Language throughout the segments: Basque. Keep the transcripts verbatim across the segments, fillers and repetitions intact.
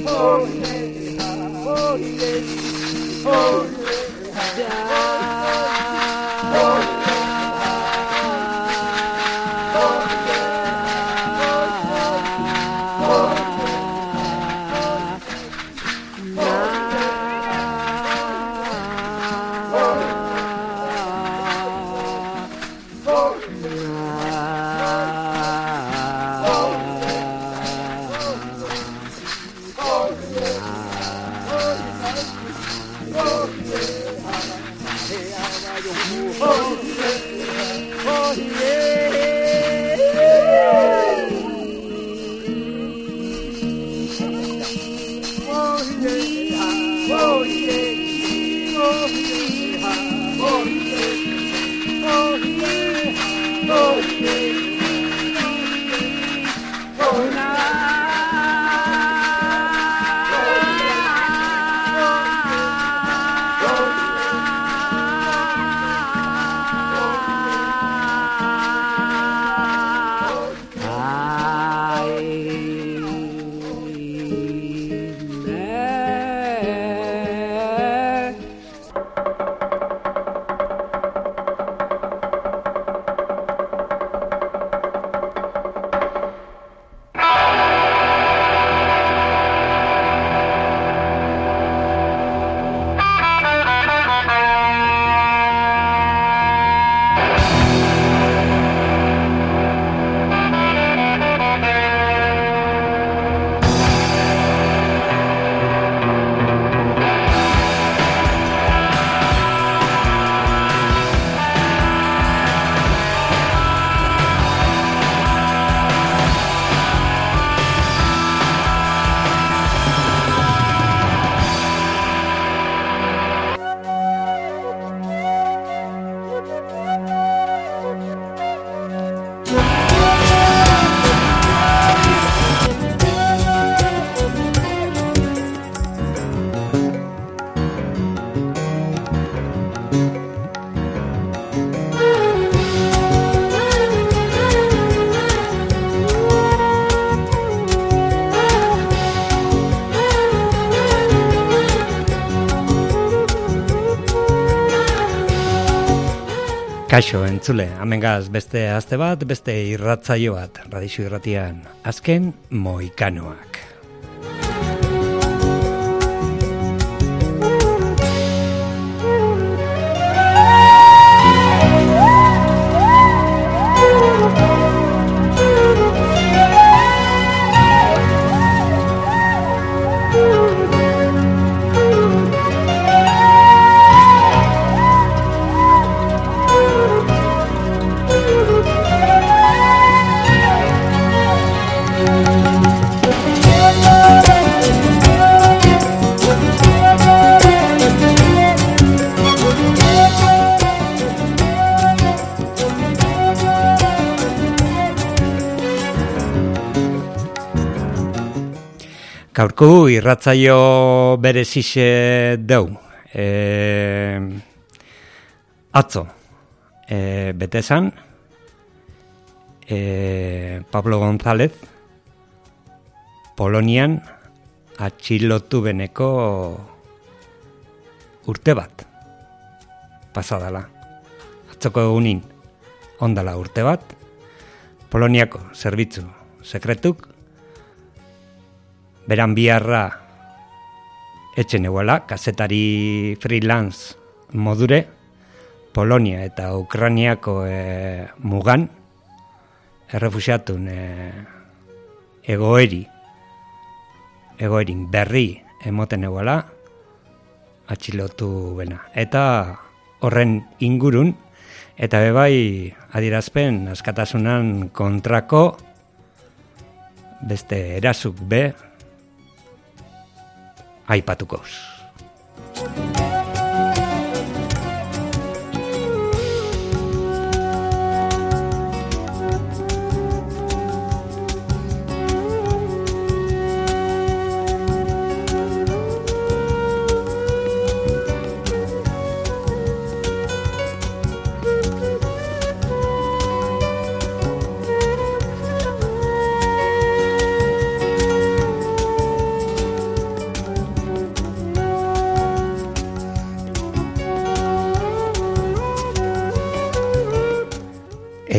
Kaixo entzule, amengaz beste aste bat, beste irratzaio bat, Radixu Irratian, azken Mohikanoak. Gaurko irratzaio berezixe deu. E, atzo, e, betezan, e, Pablo González, Polonian atxilotu beneko urte bat pasadala. Atzoko egunin ondala urte bat, Poloniako zerbitzu sekretuk beran biharra etxen eguela, kazetari freelance modure, Polonia eta Ukrainiako e, mugan, errefusiatun e, egoeri, egoerin berri emoten eguela, atxilotu bena. Eta horren ingurun, eta bebai adierazpen askatasunan kontrako beste erasuk be, aipatukoz.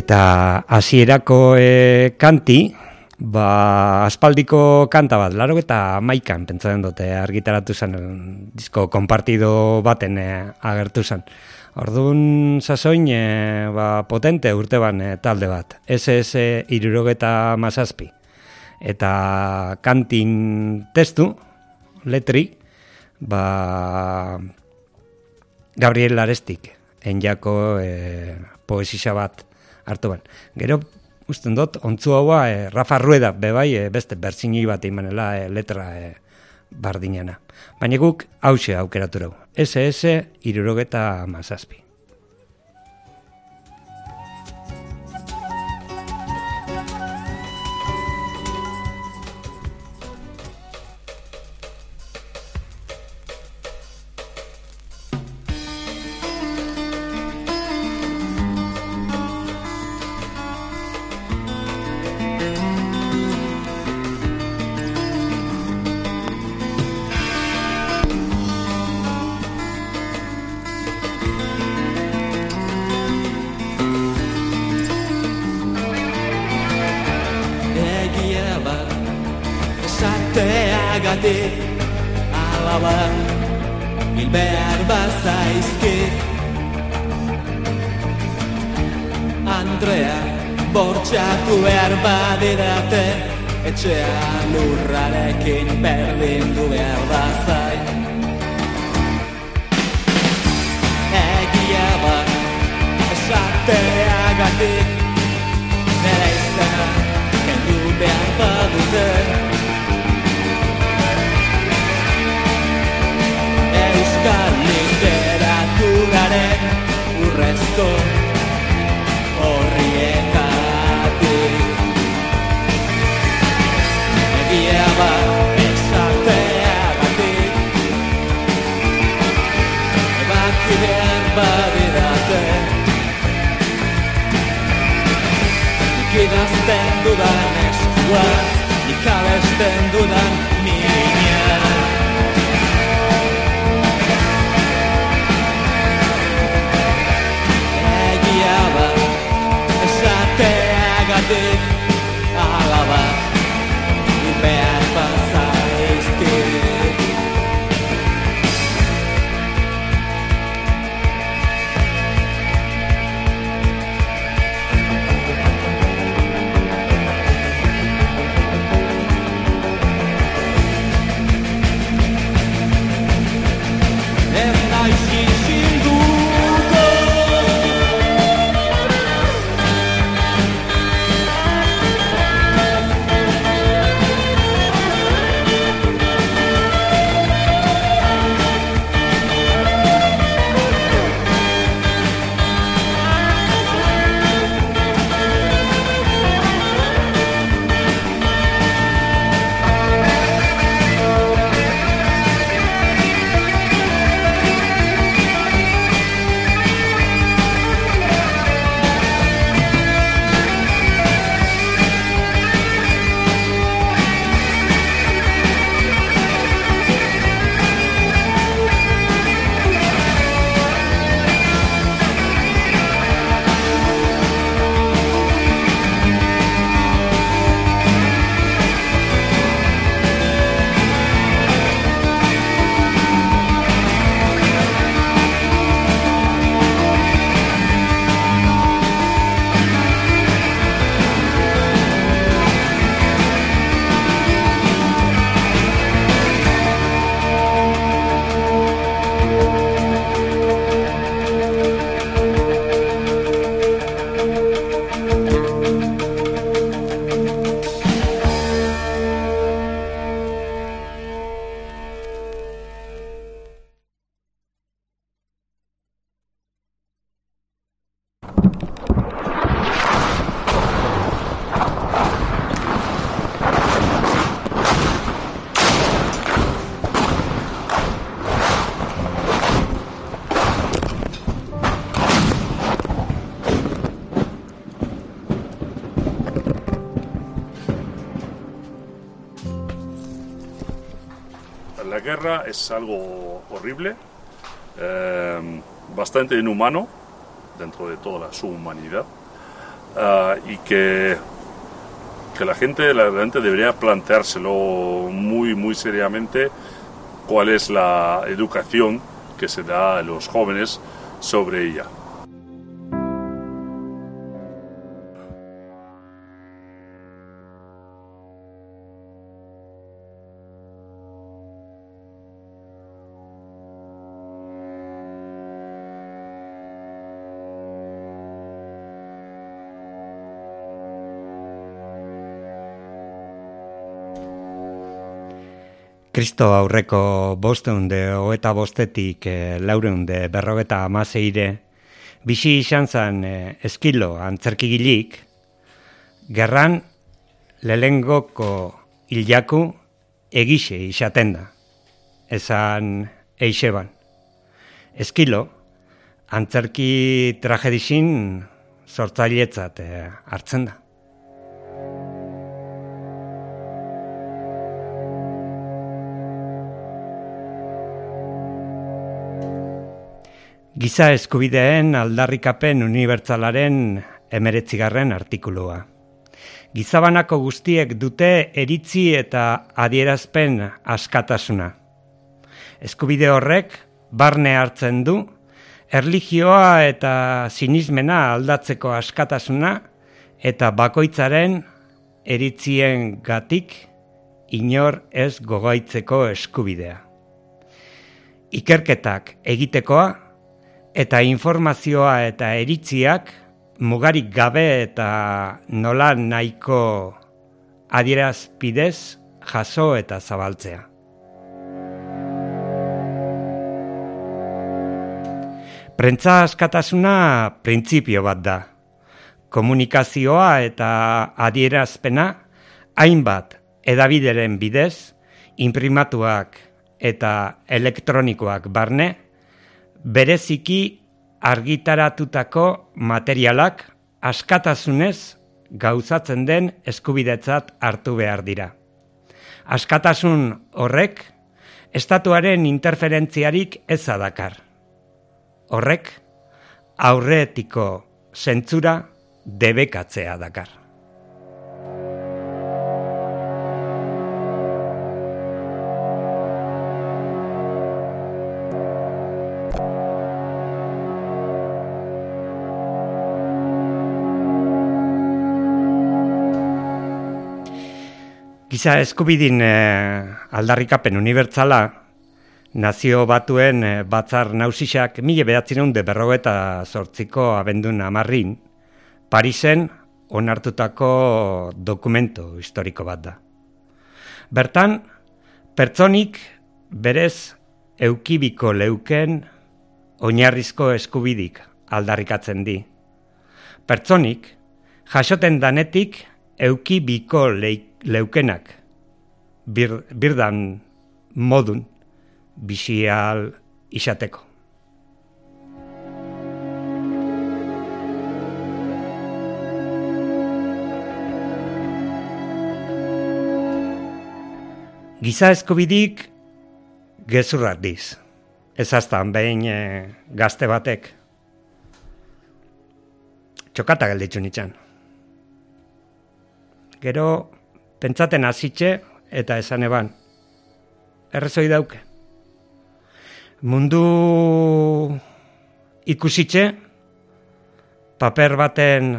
Eta hasierako e, kanti, ba, aspaldiko kanta bat, laro eta maikan, pentsatzen dute, argitaratu zen, disko konpartido baten e, agertu zen. Orduan sasoin e, ba, potente urte ban e, talde bat, ese ese hirurogeta mazazpi. Eta kantin testu, letri, ba, Gabriel Larestik, enjako e, poesisa bat hartu ban. Gero, usten dut, ontzu haua, e, Rafa Rueda, bebai, e, beste bertsinoi bat imanela e, letra e, bardinana. Baina guk hause aukeratu dugu. ese ese hirurogeta mazazpi. Alaban, hil behar bazaizkit Andrea, bortxatu behar badidate Etxean lurrarekin berdindu behar bazai Egia bat, esateagatik Nera izena, kendu behar badute Euskal literaturaren urrezko horrietatik Egia bat esateagatik Ebakidean badidate Ikidazten dudan eskua Ikabesten dudan mina Esateagatik alaba behar bazaizkit Ez naiz izinduko La guerra es algo horrible, eh, bastante inhumano dentro de toda la, su humanidad. uh, y que, que la gente la gente debería planteárselo muy, muy seriamente cuál es la educación que se da a los jóvenes sobre ella. Kristo aurreko bosteunde hoeta bostetik e, laureunde berrogeta amaseire, bixi izan zan e, eskilo antzerkigilik, gerran lelengoko hiljaku egixe izaten da, esan eixeban. Eskilo, antzerki tragedizin sortzailetzat e, hartzen da. Giza eskubideen aldarrikapen unibertsalaren emeretzigarren artikulua. Gizabanako guztiek dute eritzi eta adierazpen askatasuna. Eskubide horrek barne hartzen du, erlijioa eta sinismena aldatzeko askatasuna eta bakoitzaren eritzien gatik inor ez gogaitzeko eskubidea. Ikerketak egitekoa, eta informazioa eta eritziak mugarik gabe eta nola nahiko adierazpidez jaso eta zabaltzea. Prentza askatasuna printzipio bat da. Komunikazioa eta adierazpena hainbat hedabideren bidez, inprimatuak eta elektronikoak barne, bereziki argitaratutako materialak askatasunez gauzatzen den eskubidetzat hartu behar dira. Askatasun horrek estatuaren interferentziarik eza dakar. Horrek aurretiko zentzura debekatzea dakar. Giza eskubidin eh, aldarrikapen unibertsala, nazio batuen eh, batzar nausisak mila bederatziehun eta berrogeita zortziko abendun hamarrin, Parisen onartutako dokumentu historiko bat da. Bertan, pertsonik berez eukibiko leuken oinarrizko eskubidik aldarrikatzen di. Pertsonik, jasoten danetik eukibiko leik leukenak bir, birdan modun bizial izateko. Giza eskubidik gezurrak diz. Ez aztan behin e, gazte batek txokata gelditzu nitxan. Gero pentsaten hasitxe eta esan eban, errezoi dauke. Mundu ikusitxe, paper baten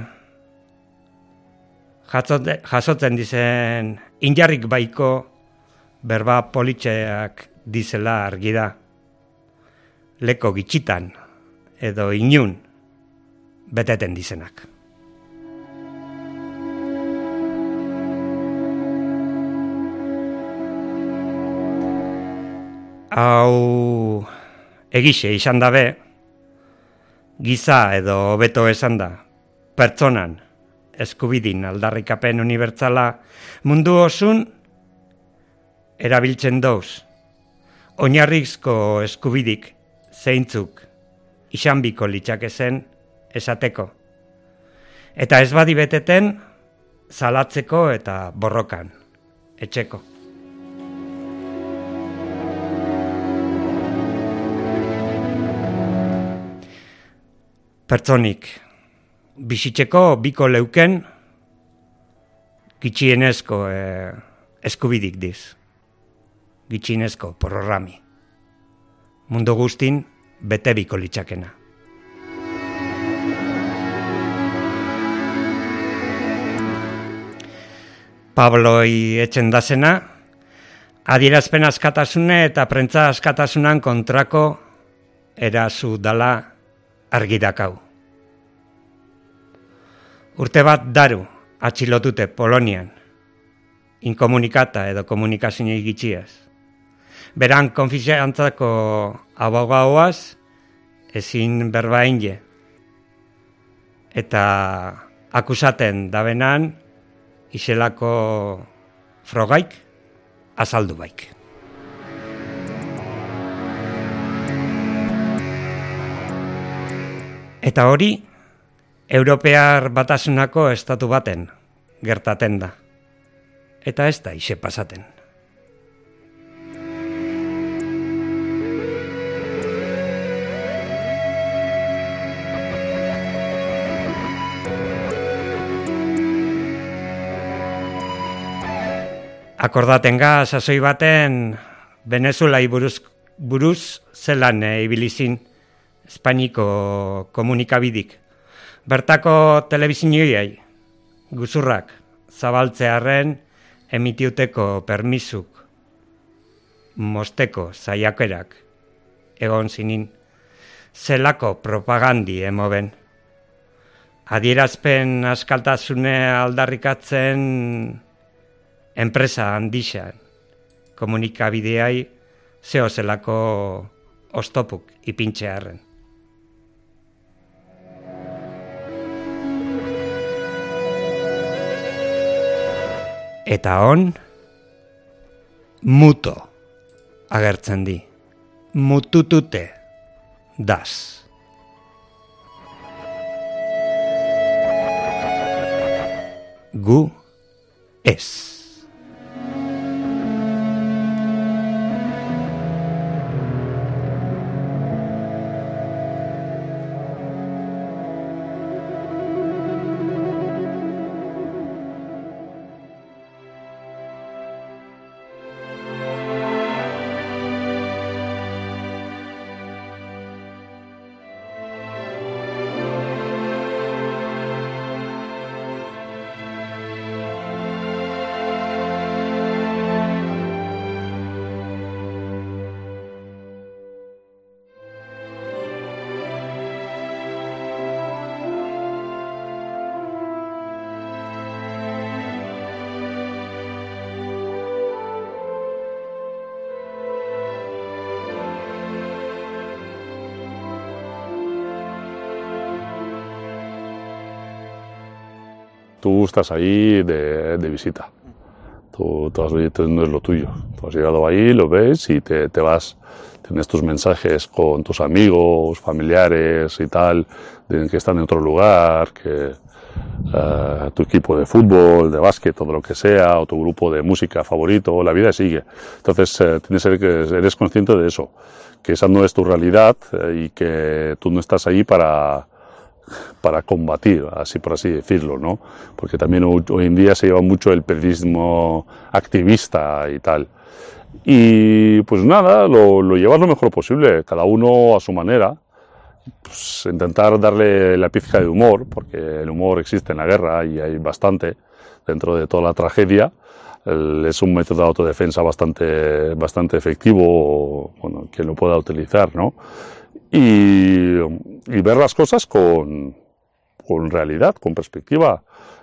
jasotzen dizen injarrik baiko berba politxeak dizela argi da. Leko gitxitan edo inun beteten dizenak. Hau egixe izan dabe, giza edo hobeto esan da, pertsonan eskubidin aldarrikapen unibertsala mundu osun erabiltzen dauz. Oinarrizko eskubidik zeintzuk isanbiko litzakezen esateko. Eta ez badi beteten zalatzeko eta borrokan etxeko. Pertsonik bizitzeko biko leuken gitxienezko eh, eskubidik diz. Gitxienezko porrorrami. Mundu guztin bete biko litzakena. Pabloi etxen dazena, adierazpen askatasune eta prentza askatasunan kontrako erazu dala argi dakau. Urte bat daru atxilotute Polonian, inkomunikata edo komunikazio gitxiaz. Beran konfiantzako abogaoaz ezin berba inge. Eta akusaten dabenan iselako frogaik azaldu baik. Eta hori, Europear Batasunako estatu baten gertaten da. Eta ez da ixe pasaten. Akordatenga sasoi baten Venezuelai buruz, buruz zelan e, ibilizin Espainiko komunikabidik. Bertako telebizioiai guzurrak zabaltzearen emitiuteko permisuk mosteko zaiakerak egon zinin zelako propagandi emoben. Adierazpen askaltasune aldarrikatzen enpresa handixan komunikabideai zeo zelako ostopuk ipintxearen. Eta on, muto agertzen di. Mututute das. Gu ez. Tú estás ahí de, de visita. Tú, tú has, no es lo tuyo. Tú has llegado ahí, lo ves y te, te vas. Tienes tus mensajes con tus amigos, familiares y tal, de que están en otro lugar, que uh, tu equipo de fútbol, de básquet, todo lo que sea, o tu grupo de música favorito, la vida sigue. Entonces uh, tienes que, eres consciente de eso, que esa no es tu realidad uh, y que tú no estás ahí para para combatir, así por así decirlo, ¿no? Porque también hoy en día se lleva mucho el periodismo activista y tal. Y pues nada, lo, lo llevas lo mejor posible, cada uno a su manera. Pues intentar darle la pizca de humor, porque el humor existe en la guerra y hay bastante dentro de toda la tragedia. El, es un método de autodefensa bastante, bastante efectivo, bueno, quien lo pueda utilizar, ¿no? Y, y ver las cosas con, con realidad, con perspectiva.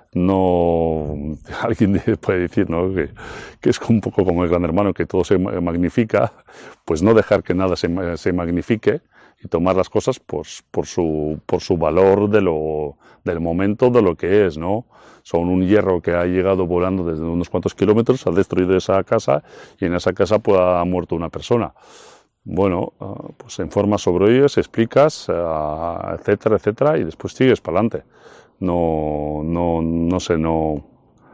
No, alguien puede decir, ¿no?, que, que es un poco como el Gran Hermano, que todo se magnifica, pues no dejar que nada se, se magnifique y tomar las cosas pues, por, su, por su valor de lo, del momento, de lo que es, ¿no? Son un hierro que ha llegado volando desde unos cuantos kilómetros, ha destruido esa casa y en esa casa pues, ha muerto una persona. Bueno, pues informas sobre ellos, explicas, etcétera, etcétera, y después sigues para adelante. No, no, no sé, no,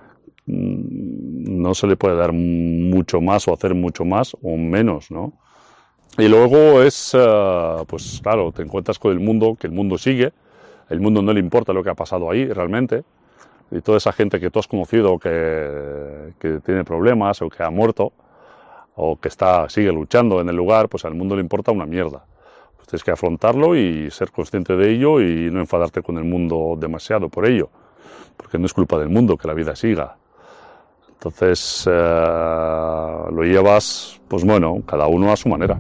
no se le puede dar mucho más o hacer mucho más o menos, ¿no? Y luego es, pues claro, te encuentras con el mundo, que el mundo sigue, el mundo no le importa lo que ha pasado ahí realmente, y toda esa gente que tú has conocido que, que tiene problemas o que ha muerto o que está, sigue luchando en el lugar, pues al mundo le importa una mierda. Pues tienes que afrontarlo y ser consciente de ello y no enfadarte con el mundo demasiado por ello, porque no es culpa del mundo que la vida siga. Entonces eh, lo llevas, pues bueno, cada uno a su manera.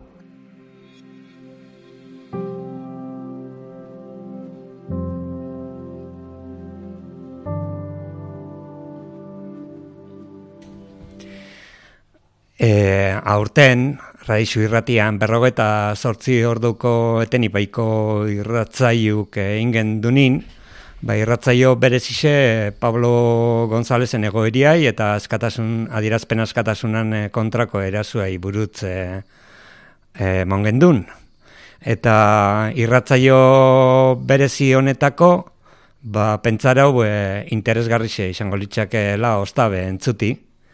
E, aurten, Radixu irratian berrogeta zortzi orduko etenipaiko irratzaiuk ingen dunin, ba, irratzaio berezixe Pablo Gonzalezen egoeriai eta askatasun, adierazpen askatasunan kontrako erasuei burutz e, e, mongendun. Eta irratzaio berezi honetako, ba, pentsarau e, interesgarrixe izango litzakeela ostabe entzuti.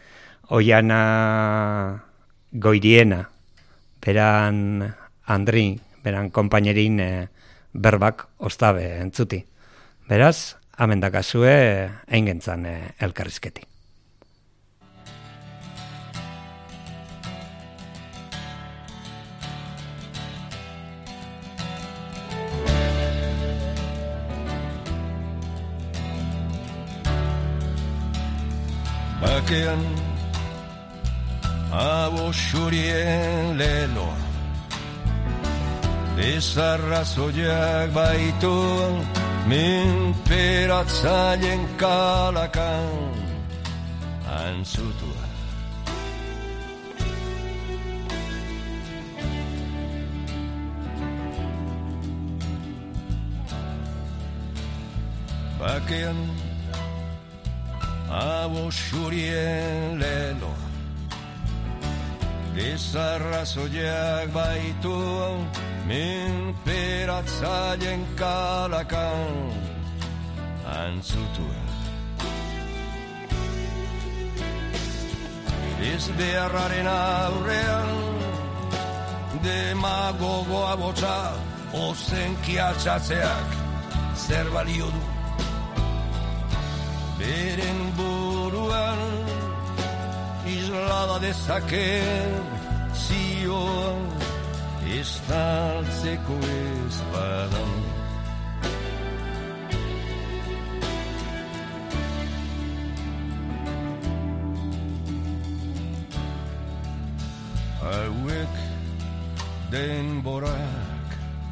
Oiana Goiriena, beran Andri, beran konpainerin e, berbak ostabe entzuti. Beraz, hemen dakazue eingentzan e, elkarrizketi. Bakean abo xurien leloa, desarrazoiak baitu menperatzailen kalakan antzutua. Bakean abo xurien leloa, desarrazoiak baitu menperatzailen kalakan antzutua. Ez beharraren aurrean demagogoa botza ozenkiatxatzeak zer balio du. Beren buruan islada dezaken zioan estaltzeko ez badan. Hauek denborak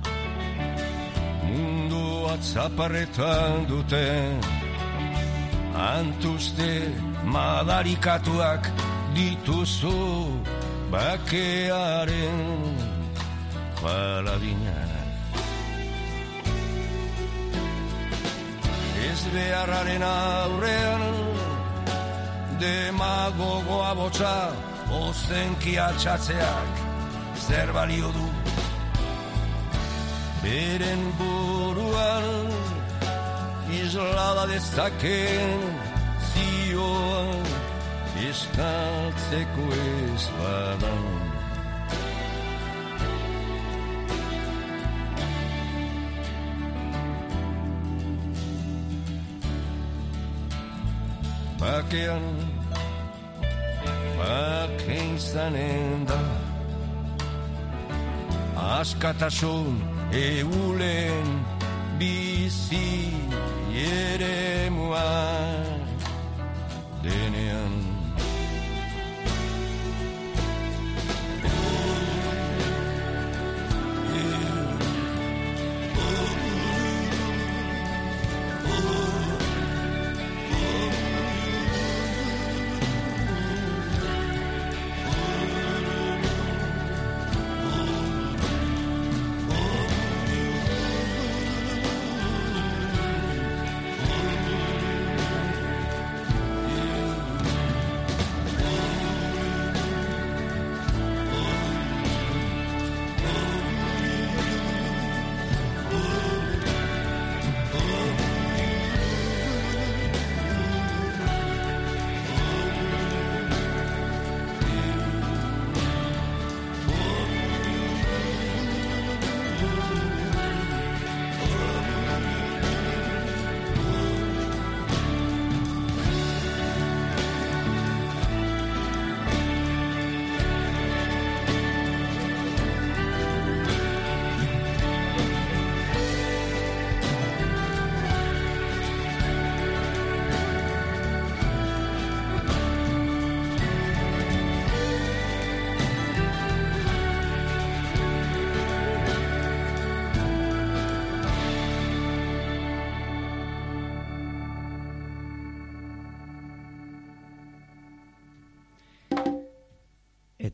mundua tzaparretan duten, antuzte madarikatuak dituzu bakearen palabinak. Ez beharraren aurrean demagogoa botza ozenkiatxatzeak zer balio du. Beren buruan islada dezaken zioan estaltzeko ez badan. Bakean bake izanen da, askatasun eulen bizi eremua denean.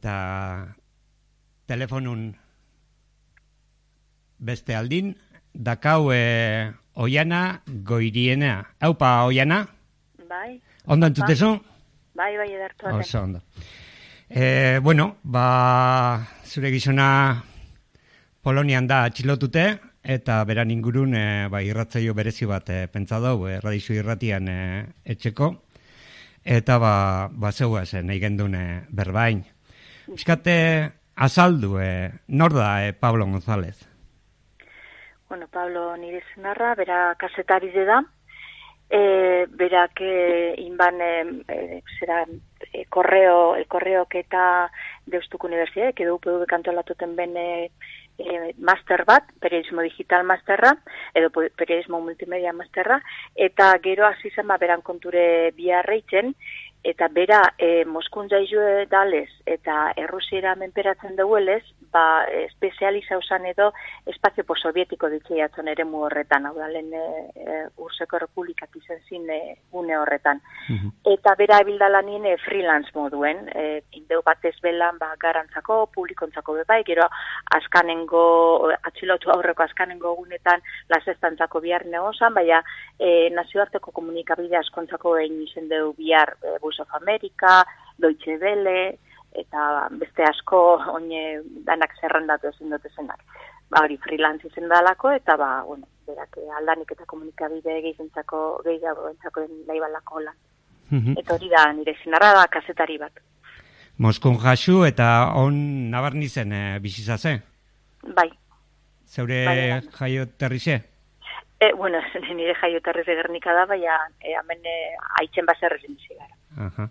eta telefonun beste aldin, dakau e, Oiana Goiriena. Haupa, Oiana? Bai. Ondo entzutezu? Bai, bai, edertu. Oso, ondo. E, bueno, ba, zure gizona Polonian da atxilotute, eta beran ingurun e, ba, irratzaio berezi bat e, pentsa dau, e, Radizu irratian e, etxeko, eta ba, ba zeuaz, e, nahi gendun e, berbain. Piskate azaldu, e, nor da e, Pablo González? Bueno, Pablo nire zenarra, bera kasetari da, e, berak e, inban, e, e, zera, e, korreo, el korreo que eta Deustuko Universidad, que du U P V kantolatuten ben e, e, master bat, periodismo digital masterra, edo periodismo multimedia masterra, eta gero hasi zen ba, beran konture biarreitzen, eta bera e, Moskun jaizue dalez, eta Errusiera menperatzen duelez, ba, espezializa usan edo espazio posobietiko ditzeiatzen ere mu horretan, hau da, lehen e, e, Urseko Republikak izen zin e, gune horretan. Mm-hmm. Eta bera ebildalanien e, freelance moduen, e, indeu batez belan ba, garantzako, publikontzako bebai, gero askanengo, atxilotu aurreko askanengo gunetan lasestantzako bihar negozan, baina e, nazioarteko komunikabide askontzako egin izen deu bihar e, Voice of America, Deutsche Welle, eta beste asko oine danak zerrendatu ezin dut ezenak. Ba, hori freelance izen dalako, eta ba, bueno, berak aldanik eta komunikabide gehiago gehiago entzako laibalako lan. Mm-hmm. Eta hori da, nire zinarra da kazetari bat. Moskun jasu eta on nabarni zen e, bizizaze? Bai. Zeure bai, jaio terrixe? E, bueno, nire jaio terrize Gernika da, baina e, hemen e, aitzen baserrezen zigara. Aha.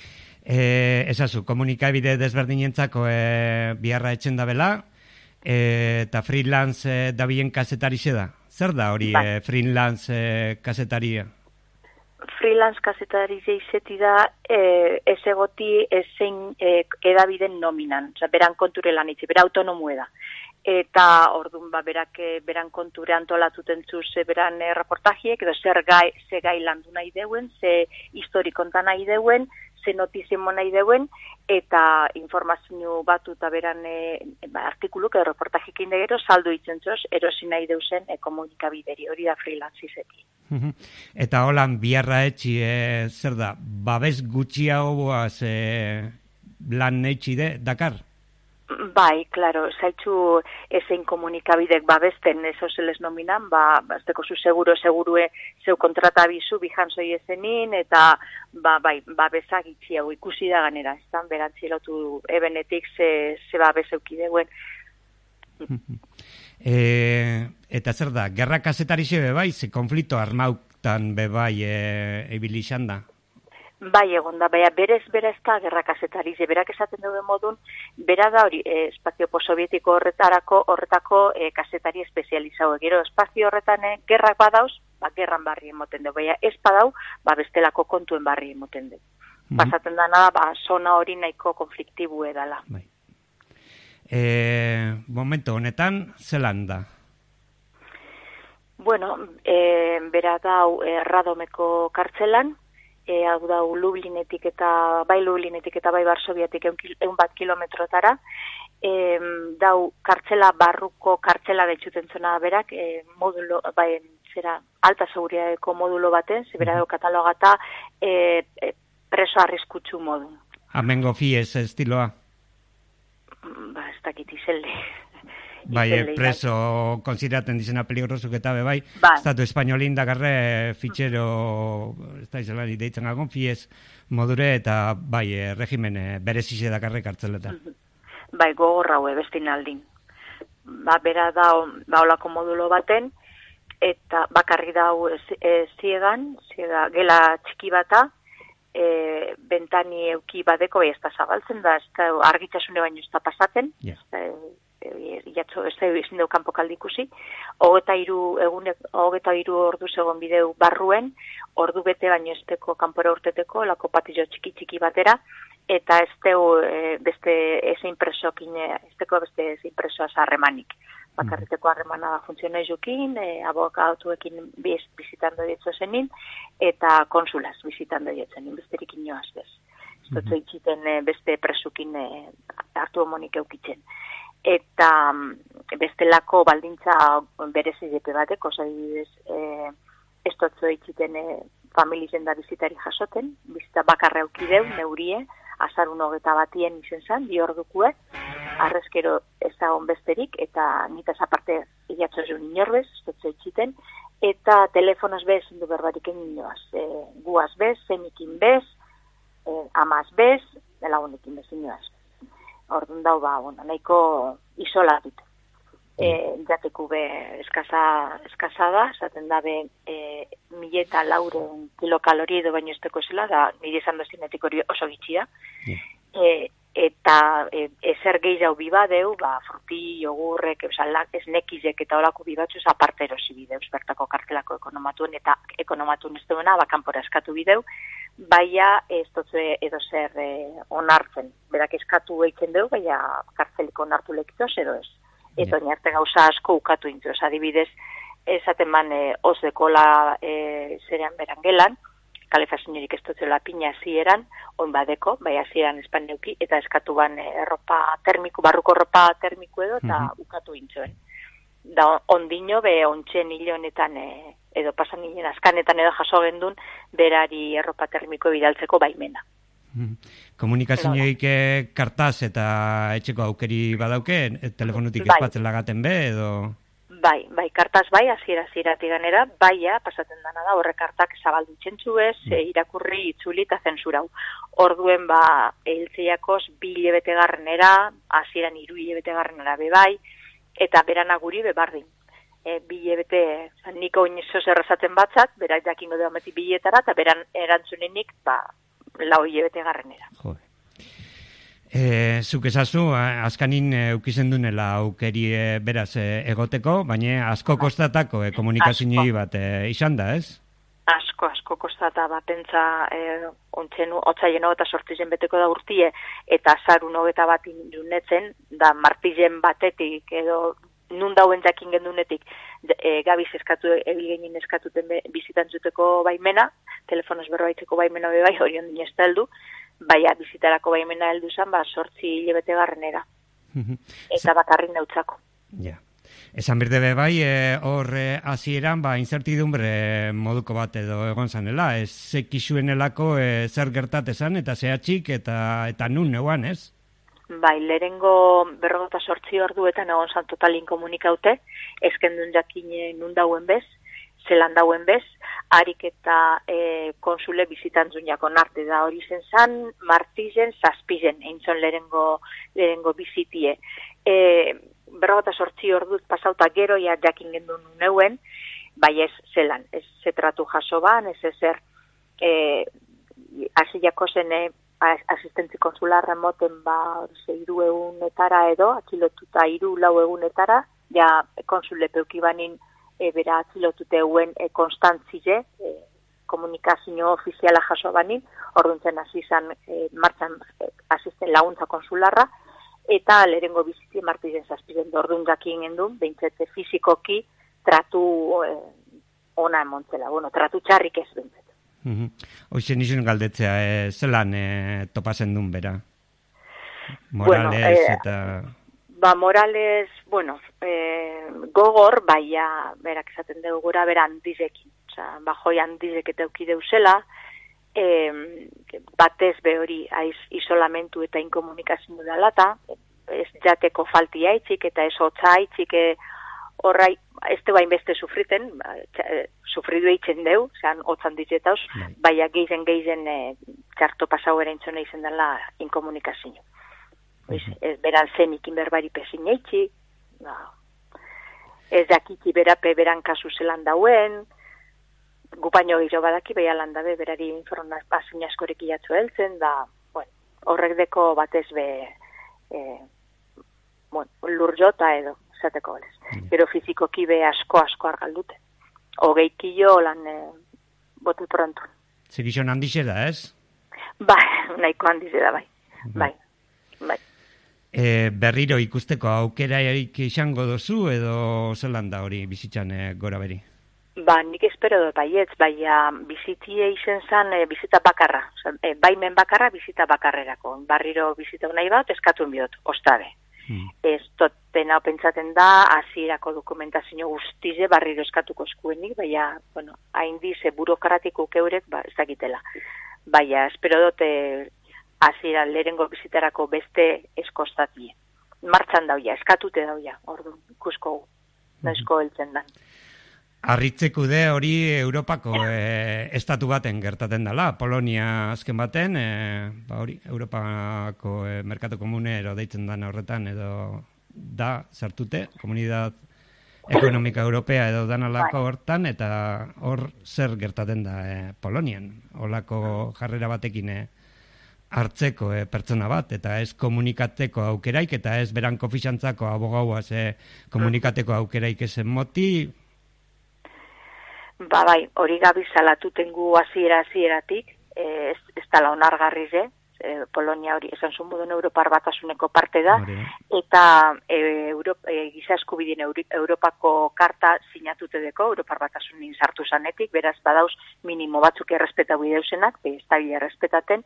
E, esazu, komunikabide desberdinentzako e, biharra etxen da bela, e, eta freelance e, dabilen kasetarixe da. Zer da hori e, freelance e, kasetaria? Freelance kasetarixe izeti da e, ez egoti ezein e, edabiden nominan, oza, beran konture lan itzi, bera autonomue da. Eta orduan ba, berak beran konture antolatuten zuz beran e, reportajiek, edo zer gai, ze gai landu nahi deuen, ze historikonta nahi deuen, ze notizimo nahi deuen, eta informazio batu eta beran e, ba, artikuluk edo reportajik indegero saldu itzen zoz, erosi nahi deusen e, komunikabideri, hori da freelance izeti. Eta holan biharra etxi, e, zer da, babes gutxiagoaz e, lan etxi de, Dakar? Bai, claro, zaitzu ezein komunikabidek babesten ezozeles nominan, ba, bazteko zu seguro, segurue zeu kontratabizu bihanzoi ezenin, eta ba, bai, babesak itxi hau ikusi da ganera, ez da, berantzilotu ebenetik ze, ze babes eukideuen. e, eta zer da, gerra kasetarixe bebai, ze konflikto armautan bebai e, ebilixan da? Bai, egon da, baina berez bera ez da gerra kasetarize, berak esaten dugu modun, bera da hori eh, espazio posobietiko horretarako, horretako eh, kasetari espezializau. Gero espazio horretan eh, gerrak badauz, ba, gerran barri emoten dugu, baina ez badau, ba, bestelako kontuen barri emoten dugu. Mm-hmm. Pasaten da nada, ba, zona hori nahiko konfliktibu edala. Bai. E, momento honetan, zelan da? Bueno, e, bera dau e, Radomeko kartzelan, E, hau da, Lublinetik eta bai Lublinetik eta bai Varsoviatik eun bat kilometrotara. E, dau, kartzela barruko kartzela detxuten zona berak, e, modulo, bai, zera, alta seguriadeko modulo baten, zebera dau katalogata e, e, preso arriskutsu modu. Amengo fiez estiloa? Ba, ez dakit izelde. Bai, preso konsideraten dizena peligrosuk eta be bai, ba. Estatu espainolin dakarre fitxero, ez da izalari deitzen gagon, fiez modure eta bai, regimen berezize dakarre kartzeletan. Bai, gogorra hue, bestin aldin. Ba, bera da, ba, olako modulo baten, eta bakarri dau e, ziegan, ziega, gela txiki bata, e, bentani euki badeko, bai, ez da zabaltzen da, ez da argitasune baino ez da pasaten, yeah. Ez da, jatzo, ez da izin deu kanpokaldi ikusi, hogeta iru, egunek, hogeta iru ordu segon bideu barruen, ordu bete baino esteko kanpora urteteko, lako patillo txiki-txiki batera, eta ez deu e, beste ezein presokin, ez deko beste ezein presoa harremanik. Bakarriteko harremana da funtzionai jukin, e, abokatuekin biz, bizitando dietzo zenin, eta konsulaz bizitando dietzen, besterik inoaz bez. dut itxiten e, beste presukin e, hartu homonik eukitzen. Eta bestelako baldintza berezizepe batek, osa dibidez, e, ez dut itxiten e, familizen da bizitari jasoten, bizita bakarra eukideu, neurie, azarun hogeta batien izen zan, bi ordukue, arrezkero ez da besterik, eta nitaz aparte iatzo zeun inorbez, ez dut itxiten, eta telefonoz bez, indu berbarik inoaz, e, guaz bez, zenikin bez, e, amaz bez, dela honekin bez inoaz. Orduan dau, ba, bueno, nahiko isolatut. E, jateku be eskaza, eskaza da, esaten dabe e, mileta lauren kilokalori edo baino esteko zela, da nire izan dozinetik hori oso gitxia. Yeah. E, eta e, ezer gehiago biba deu, ba, fruti, jogurrek, esnekizek eta olako bibatzuz aparte erosi bideu, bertako kartelako ekonomatuen eta ekonomatuen ez duena, ba, kanpora eskatu bideu, baina ez dutzu edo zer e, onartzen. Berak eskatu eitzen dugu, baina kartzeliko onartu lekitoz edo ez. Eta yeah. Oinarte gauza asko ukatu intuz. Adibidez, esaten man e, oz dekola e, zerean berangelan, kalefaziorik ez dutzela pina zieran, oin badeko, bai zieran espaneuki, eta eskatu ban e, erropa termiku, barruko erropa termiku edo, eta mm-hmm. ukatu intzuen. Da ondino, be ontsen hilonetan, e, edo pasan hilen askanetan edo jaso gendun, berari erropa termiko bidaltzeko baimena. Komunikazioik kartaz eta etxeko aukeri badauke, telefonutik bai. Espatzen lagaten be, edo... Bai, bai, kartaz bai, aziera zirati ganera, baia, pasaten dana da, horrek kartak zabaldu txentzu ez, mm. e, irakurri itzuli eta zensurau. Orduen, ba, eiltzeiakoz, bi hilebete garrenera, azieran iru hilebete garrenera be bai, eta berana guri bebardin. E, bi hilebete, niko inizo zerrazaten batzat, berak jakingo de ameti biletara, eta beran erantzunenik, ba, lau hilebete garrenera. Jode. E, zuk esazu, azkanin eukizen dunela aukeri e, beraz e, egoteko, baina asko kostatako e, komunikazio bat e, izan da, ez? Asko, asko kostata, ba, pentsa e, ontzen, otzaien hogeta sortizen beteko da urtie, eta azarun hogeta bat indunetzen, da martizen batetik, edo nun dauen jakin gendunetik, e, gabiz eskatu, egigenin eskatuten be, bizitan zuteko baimena, telefonoz berbaitzeko baimena be bai, hori ondin ez da heldu, baina bizitarako baimena heldu zan, ba, sortzi hilebete garrenera. Eta bakarrik neutzako. Ja. Esan berde be bai, hor e, hasieran ba, incertidumbre moduko bat edo egon zanela, ez zekisuenelako e, zer gertatezan, eta zehatxik, eta, eta nun neuan, ez? Bai, lehenengo berrogota sortzi orduetan egon zan totalin komunikaute, ezkendun jakine nun dauen bez, zelan dauen bez, harik eta e, konsule bizitan zuniako narte da hori zen zan, martizen, zazpizen, eintzon lehenengo, lehenengo bizitie. E, berrogota sortzi orduz pasauta gero ja jakin gendun neuen, bai ez zelan, ez zetratu jaso ban, ez ezer, e, azilako zen, e, asistentzi konsularra moten ba hiru egunetara edo, atxilotuta hiru lau egunetara, ja konsule peuki banin e, bera atxilotute euen e, konstantzize, e, komunikazio ofiziala jaso banin, orduntzen hasi izan e, martxan e, asisten laguntza konsularra, eta lehenengo bizitie martizen zazpizen ordun jakin gendun, behintzete fizikoki tratu e, ona emontzela, bueno, tratu txarrik ez behintzete. Mm-hmm. Hoxe nizun galdetzea, e, zelan e, topazen duen bera? Morales bueno, e, eta... Ba, Morales, bueno, e, gogor, baia, berak esaten dugu gura, bera handizekin. Osa, ba, joi handizek eta eukideu zela, e, batez behori aiz isolamentu eta inkomunikazio dela, eta ez jateko falti haitzik, eta ez hotza haitzik, e, horrai, ez te bain beste sufriten, ba, sufridu eitzen deu, zean hotzan dizetauz, baina geizen geizen e, txarto pasau ere entzona izen dela inkomunikazio. Uh-huh. Ez beran zenikin berbari pezin eitzi, ba, ez dakiti berape beran kasu zelan dauen, gupaino giro badaki, beha landabe berari informazio askorek iatzu heltzen, da, bueno, horrek deko batez be, e, bueno, lur jota edo, zateko golez. Mm. Gero fizikoki be asko asko argaldute. Hogei kilo lan e, bote pronto. Zerixon handize da, ez? Bai, nahiko handize da, bai. Mm. Bai, bai. E, berriro ikusteko aukerarik izango dozu edo zelan da hori bizitzan e, gora beri? Ba, nik espero dut baietz, baina bizitie izen zan e, bizita bakarra, Osa, e, baimen bakarra bizita bakarrerako. Barriro bizita nahi bat, eskatu biot, ostabe. Hmm. Ez totena pentsaten da, hasierako dokumentazio guztize barriro eskatuko eskuenik, baina, bueno, hain dize burokratiko keurek, ba, ez dakitela. Baina, espero dute hasiera lehengo bizitarako beste eskostatie. Martxan dauia, eskatute dauia, ordu, ikusko noizko heltzen dan. Arritzeko de hori Europako e, estatu baten gertaten dela, Polonia azken baten, e, ba hori, Europako e, merkatu komunero deitzen dana horretan edo da sartute, Komunidad Ekonomika Europea edo danalako hortan, eta hor zer gertaten da e, Polonian, holako jarrera batekin e, hartzeko e, pertsona bat, eta ez komunikateko aukeraik, eta ez beranko fixantzako abogauaz e, komunikateko aukeraik esen moti. Ba bai, hori gabi salatutengu hasiera hasieratik, eh, ez, ez tala onargarri ze, eh, Polonia hori esan zuen modun Europar Batasuneko parte da, Hori. eta eh, Europa, eh, giza eskubideen Europako karta sinatute deko, Europar Batasunin sartu zanetik, beraz badauz minimo batzuk errespeta bideusenak, ez da bila errespetaten,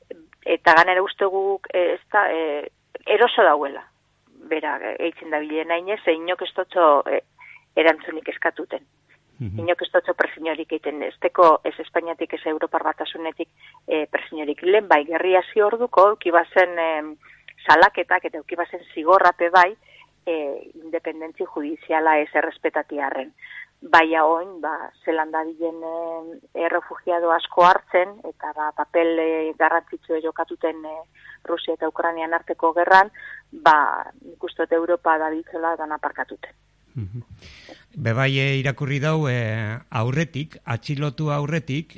eta ganera uste guk eh, ez da, eh, eroso dauela, bera, eitzen da bilen hainez, zeinok ez dutxo eh, erantzunik eskatuten. Mm-hmm. Inok ez dutxo presionik egiten, ez teko ez Espainiatik, ez Europar Batasunetik e, presionik lehen bai, gerria ziorduko, ukibazen e, salaketak eta ukibazen zigorrape bai, e, independentzi judiziala ez errespetatiarren. Baina oin, ba, zelanda bilen e, errefugiado asko hartzen, eta ba, papel e, garrantzitsu jokatuten e, Rusia eta Ukrainian arteko gerran, ba, nik uste dut Europa da bitzela dan aparkatuten. Mm-hmm. Bebai e, irakurri dau e, aurretik, atxilotu aurretik,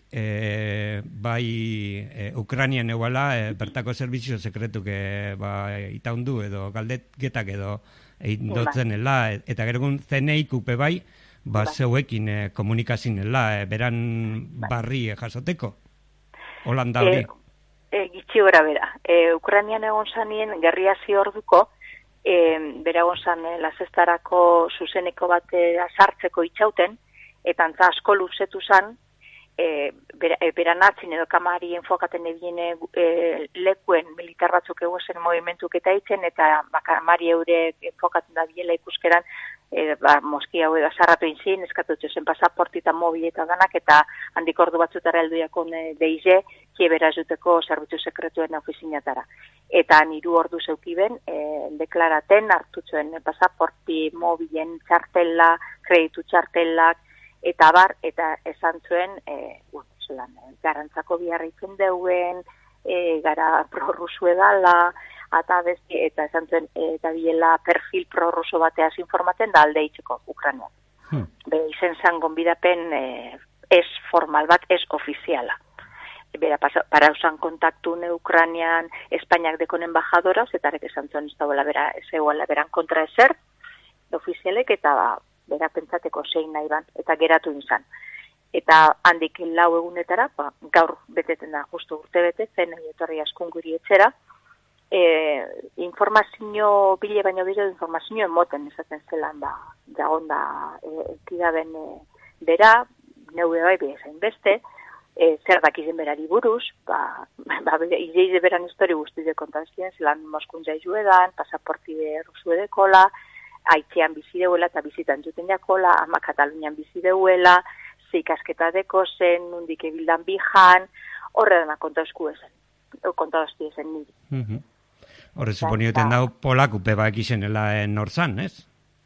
e, bai e, Ukrainian eguala, e, bertako zerbizio sekretuk e, ba, itaundu edo galdeketak edo indotzen,ela, eta gerogun zenei-kupe bai, ba, zeuekin e, komunikazinela, e, beran barri e, jasoteko. Holanda hori. E, e, gitxi gora bera. E, Ukrainian egon zanien gerria ziorduko, E, bera gonzan, eh, lazestarako zuzeneko bat sartzeko itxauten, eta antza asko luzetu zan, e, bera, e, beran atzin edo kamari enfokaten ebien e, lekuen militar batzuk egozen movimentuk eta itzen, eta ba, kamari eure enfokaten da biela ikuskeran, e, ba, moski hau edo zarratu inzin, eskatutzu zen pasaporti eta mobil eta danak, eta handik ordu batzutara helduiakon e, deize, kiebera juteko zerbitzu sekretuen ofizinatara. Eta niru ordu zeukiben, e, deklaraten hartutzuen pasaporti mobilen txartela, kreditu txartelak, eta bar, eta esan zuen, e, bueno, zelan, garantzako biharra itzen deuen, e, gara prorrusu edala, eta besti, eta esan zuen, eta biela perfil prorruso bateaz informaten da alde itxeko Ukraina. Hmm. Be, izen zan gonbidapen e, ez formal bat, ez ofiziala. Bera, para usan kontaktun Ukrainian, Espainiak dekon embajadoraz, eta arek esan zuen ez dauela bera, ez eguala beran kontra ezer, ofizialek, eta ba, bera pentsateko zein nahi ban, eta geratu izan. Eta handik lau egunetara, ba, gaur beteten da, justu urte bete, zen etorri askunguri etxera, e, informazio, bile baino bile informazio emoten, esaten zelan, ba, jagon da, e, ekidaben e, bera, neue bai bezain beste, E, zer dakizen berari buruz, ba, ba, izeize beran histori guztize kontazien, zelan Moskuntza izuedan, pasaporti de Rusu edekola, Haitzean bizi deuela eta bizitan juten jakola, ama Katalunian bizi deuela, zeikasketa deko zen, nundik ebildan bijan, horre dena kontazku ezen, kontazki ezen niri. Mm-hmm. Horre suponioten dau polakupe ba ekizenela norzan, ez?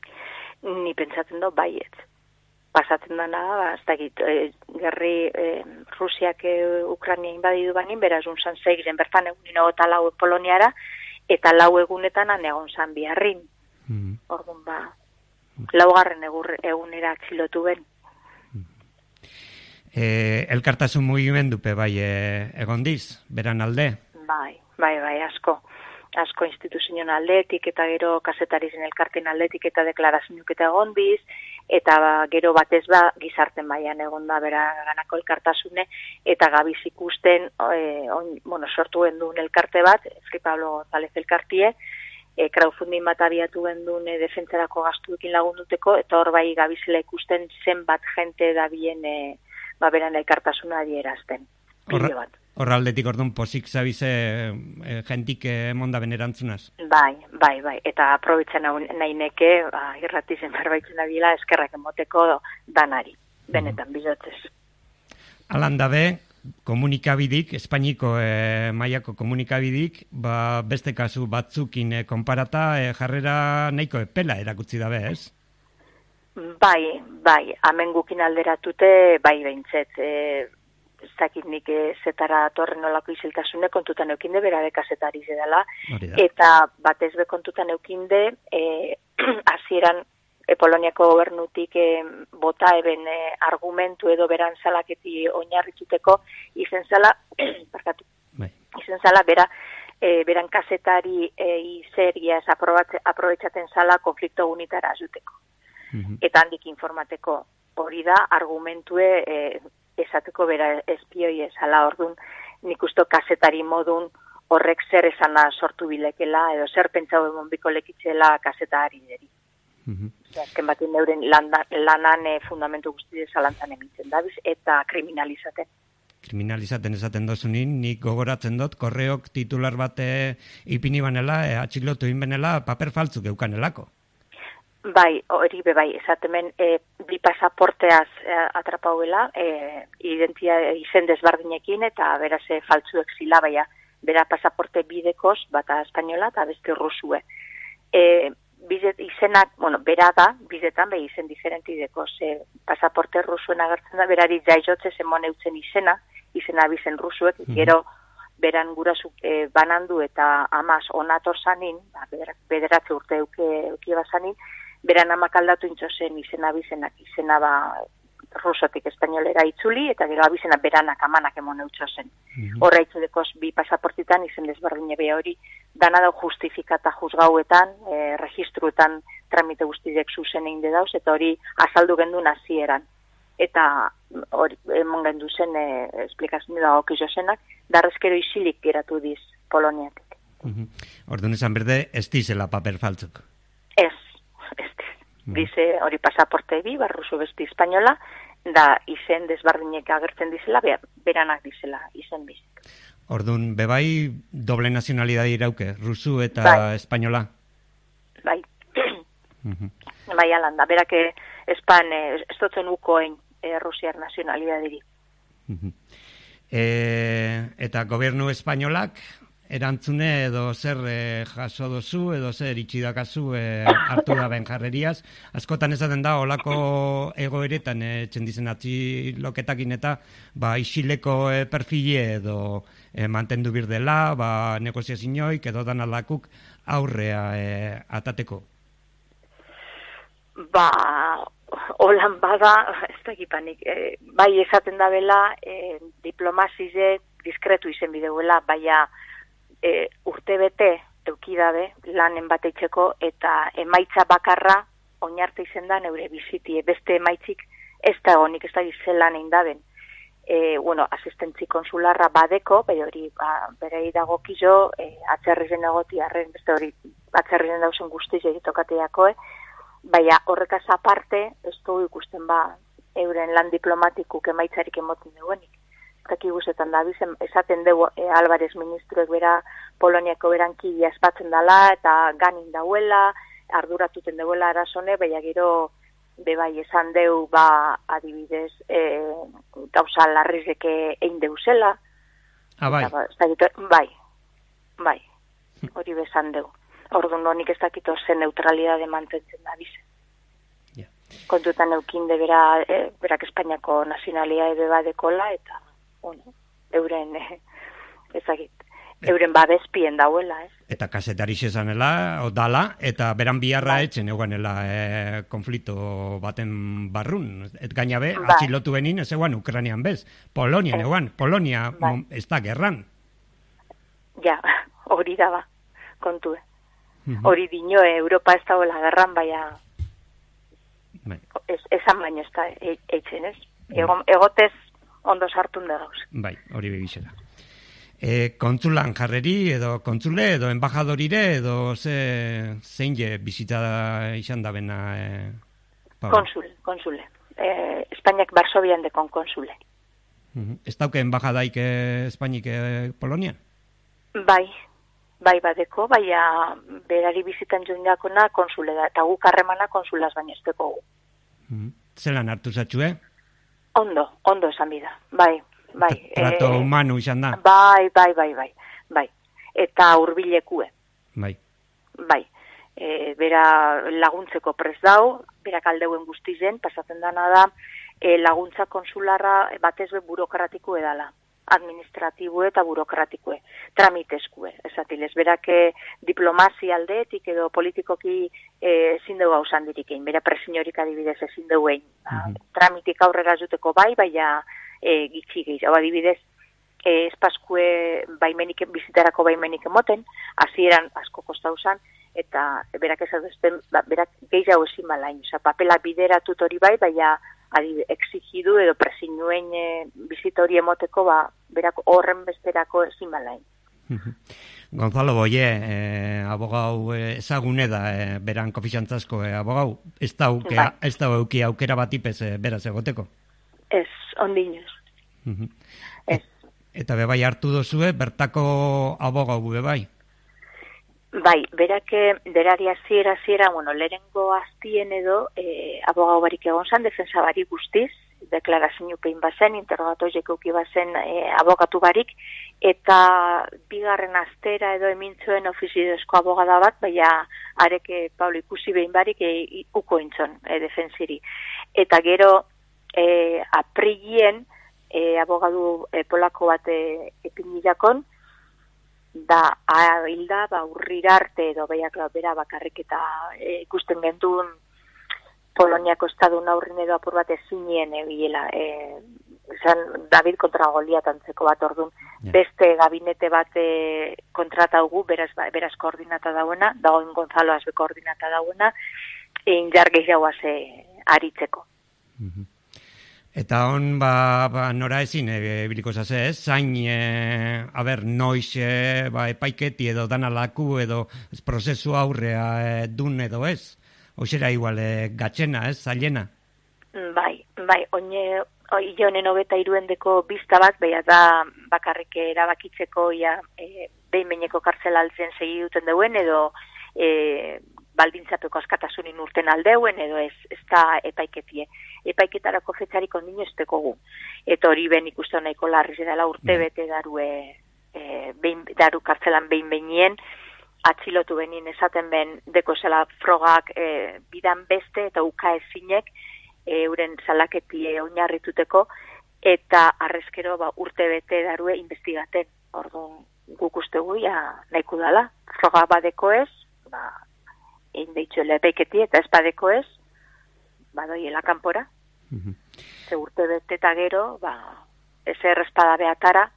Ni pentsatzen dau baiet. Pasatzen dana, ba, ez dakit, e, gerri e, Rusiak e, Ukraina inbadidu banin, beraz unzan zeiren bertan egunin eta lau Poloniara, eta lau egunetan anegon zan biharrin. Mm-hmm. Orduan, ba, laugarren egur, egunera atxilotu ben. Mm-hmm. E, elkartasun mugimendupe bai e, egon diz, beran alde? Bai, bai, bai, asko. Asko instituzioen aldetik, eta gero kazetarizen elkarten aldetik, eta deklarazioak eta egon diz, eta ba, gero batez ba, gizarten mailan egon da bera ganako elkartasune, eta gabiz ikusten, e, on, bueno, sortu genduen elkarte bat, Fri Pablo González elkartie, e, crowdfunding bat abiatu gendun e, defentzarako gastuekin lagunduteko, eta hor bai gabizela ikusten zenbat jente da bien e, ba, beran elkartasuna adierazten. Horra, horra aldetik orduan posik zabize e, jentik emonda benerantzunaz? Bai, bai, bai, eta aprobetxan nahi neke, ba, irratizen berbaitzen abila eskerrak emoteko danari, benetan, bizotzez. Alan dabe, komunikabidik, Espainiko e, mailako komunikabidik, ba, beste kasu batzukin e, konparata e, jarrera nahiko epela erakutsi dabe, ez? Bai, bai, hemen gukin alderatute, bai behintzet, e, ez dakit nik zetara torren olako izeltasune kontutan eukinde, berade kazetari zedala, eta batez be kontutan eukinde, e, hasieran e, Poloniako gobernutik e, bota eben e, argumentu edo beran salaketi oinarrituteko izen zala, parkatu, bai. izen zala, bera, e, beran kazetari e, izeria ez aprobetxaten zala konflikto unitara azuteko. Mm-hmm. Eta handik informateko hori da, argumentue e, esateko bera espioi esala, orduan nik usto kazetari modun horrek zer esana sortu bilekela, edo zer pentsau emon biko lekitzela kazetari deri. Mm-hmm. Azken batin neuren lanan e, fundamentu guzti zalantzan emitzen dabiz, eta kriminalizaten. Kriminalizaten esaten dozunin, nik gogoratzen dut, korreok titular bate ipini banela, e, atxilotu inbenela, paper faltzuk eukanelako. Bai, hori be bai, esatemen e, bi pasaporteaz e, atrapauela, e, identia izen desbardinekin eta berase faltzuek zila, baina bera pasaporte bidekoz, bata espainola eta beste rusue. E, bizet, izenak, bueno, bera da, bizetan behi izen diferenti dekoz, e, pasaporte rusuen agertzen da, berari jaizotze zemon eutzen izena, izena bizen rusuek, mm-hmm. gero beran gurasuk e, banandu eta amaz onator zanin, ba, bederatze urte euke, eukie bazanin, beran amak aldatu intzozen izena bizenak, izena ba rusotik espainolera itzuli, eta gero abizena beranak amanak emon eutxozen. Mm-hmm. Horra itzudekoz bi pasaportitan izen desberdine beha hori, dana dau justifikata juzgauetan, e, registruetan tramite guztidek zuzen egin dauz, eta hori azaldu gendun hasieran. Eta hori emon gendu zen, e, esplikazio dago kizozenak, darrezkero isilik geratu diz Poloniatik. Mm-hmm. Orduan esan berde, ez dizela paper faltzuk? Ez. Dice hori pasaporte bi, barruzu besti espainola, da izen desbardinek agertzen dizela, beranak dizela, izen bizik. Orduan, bebai doble nazionalidade irauke, rusu eta bai. Espainola? Bai. Uh-huh. Bai, alanda, berak espan, ez dutzen ukoen e, rusiar nazionalidadiri. Uh-huh. E, eta gobernu espainolak, erantzune edo zer e, jaso dozu, edo zer itxidakazu e, hartu da ben jarreriaz. Askotan esaten da, olako egoeretan e, txendizen atziloketakin eta ba, isileko e, perfile edo e, mantendu birdela, ba, negoziazioik edo dan aldakuk aurrea e, atateko. Ba, holan bada, ez da egipanik, e, bai esaten da bela, e, diplomazize diskretu izen bideuela, baina E, urte bete eukidabe lanen bateitzeko eta emaitza bakarra oinarte izen da neure bizitie. Beste emaitzik ez da honik ez da gizelan egin daben. E, bueno, asistentzi konsularra badeko, bai hori ba, berei dago kizo, e, atzerrizen egoti arren, beste hori atzerrizen dauzen guztiz egitokateako, eh? Baina horrekaz aparte, ez du ikusten ba euren lan diplomatikuk emaitzarik emoten duenik. Zaki guzetan da, bizen, esaten dugu e, Alvarez ministroek bera Poloniako berankia espatzen dela eta ganin dauela, arduratuten duela arazone, baina gero bebai esan deu ba adibidez e, gauza larrizeke egin deuzela. Ah, bai. Eta, ba, bai, bai, hori bezan deu. Orduan honik ez dakito zen neutralidade mantentzen da bizen. Yeah. Kontutan eukinde bera, e, berak Espainiako nazionalia ebe badekola eta bueno, euren eh, ezagit, euren babespien dauela, ez? Eta kasetari xezanela, odala, eta beran biharra bai. Etxen euganela eh, konflikto baten barrun. Et gainabe, bai. Atxilotu benin, ez eguan Ukranian bez. Polonian eugan, Polonia bai. Ez da gerran. Ja, hori da ba, kontue. Uh-huh. Hori dinoe, Europa ez dagoela gerran, baina bai. ez, esan baino ez da eitzen, ez? Ego, egotez ondo sartun da gauz. Bai, hori begizera. E, kontzulan jarreri, edo kontzule, edo embajadorire, edo ze, zein je bizita izan da bena? E, Konsul, konsule. E, Espainiak Varsovian dekon konsule. Uh-huh. Ez dauke embajadaik e, Espainik e, Polonia? Bai, bai badeko, baina berari bizitan joan jakona konsule da, eta guk harremana konsulaz baina ez deko gu. Uh-huh. Zelan hartu zatxue? Ondo, ondo esan bida, bai. Bai, trato e, humano izan da. Bai, bai, bai, bai, bai. Eta hurbilekue. Bai. Bai. E, bera laguntzeko prest dau, bera kaldeuen guztizen, pasatzen dana da, e, laguntza konsularra batez be burokratiko edala. Administratibue eta burokratikoe, tramiteskue, esatilez, berake diplomazia aldeetik edo politikoki e, zindeu gauzan dirikein, bera presiniorik adibidez ezin deuein. Uh-huh. Tramitik aurrera juteko bai, baina e, gitxi gehiago, adibidez, e, espaskue baimenik, bizitarako baimenik emoten, hasieran asko kostauzan, eta berak ezaduzten, ba, berak gehiago ezin balain, oza, papela bideratut hori bai, baina exigidu edo presinuen e, bizita hori emoteko, ba, berak horren besterako ezin balain. Gonzalo Boye, eh, abogau eh, ezagune da, eh, beran kofixantzasko eh, abogau, ez da auke, bai. Ez da auki aukera bat ipez eh, beraz egoteko? Ez, ondinez. Uh-huh. Ez. Et, eta bebai hartu dozue, bertako abogau bebai? Bai, berake, berari aziera, aziera, bueno, lehenengo aztien edo, eh, abogau barik egon zan, defensa barik guztiz, deklarazio pein bazen, interrogatoiek euki bazen eh, abogatu barik, eta bigarren astera edo emintzuen ofizidezko abogada bat, baina areke Pablo ikusi behin barik e, uko intzon e, defensiri. Eta gero e, aprilien e, abogadu e, polako bat e, epinirakon, da hilda ba urrira arte edo behiak bera bakarrik eta e, ikusten gentuen Poloniako estadun aurrin edo apur bat ezinien egiela. E, Zan David kontra Goliat antzeko bat ordun. Yeah. Beste gabinete bat e, kontrataugu, beraz, beraz koordinata dauena, dagoen Gonzalo azbe koordinata dauena, egin jar gehiagoa ze aritzeko. Mm-hmm. Eta hon, ba, ba, nora ezin, e, biliko zase, ez? Zain, e, a ber, noiz, e, ba, epaiketi edo danalaku edo prozesu aurrea e, dun edo ez? Hoxera igual, e, gatxena, ez? Zailena? Bai, bai, oine, oi honen hogeta iruendeko bizta bat, beha da bakarrik erabakitzeko ja, e, behin-behineko kartzela altzen segi duten deuen, edo e, baldintzapeko askatasunin urten aldeuen, edo ez, ez da epaiketie. Epaiketarako fetxarik ondino ez dekogu. Eta hori ben ikusten nahiko larriz edala urte bete darue, e, behin, daru kartzelan behin-behinien, atxilotu benin esaten ben deko zela frogak e, bidan beste eta uka ezinek, euren salaketie oinarrituteko, eta arrezkero ba, urte bete darue investigaten. Orduan guk ustegu ja nahiko dala. Froga badeko ez, ba, egin deitxuela epaiketi, eta ez badeko ez, badoiela kanpora. Uh-huh. Ze urte bete eta gero, ba, ez errezpada behatara,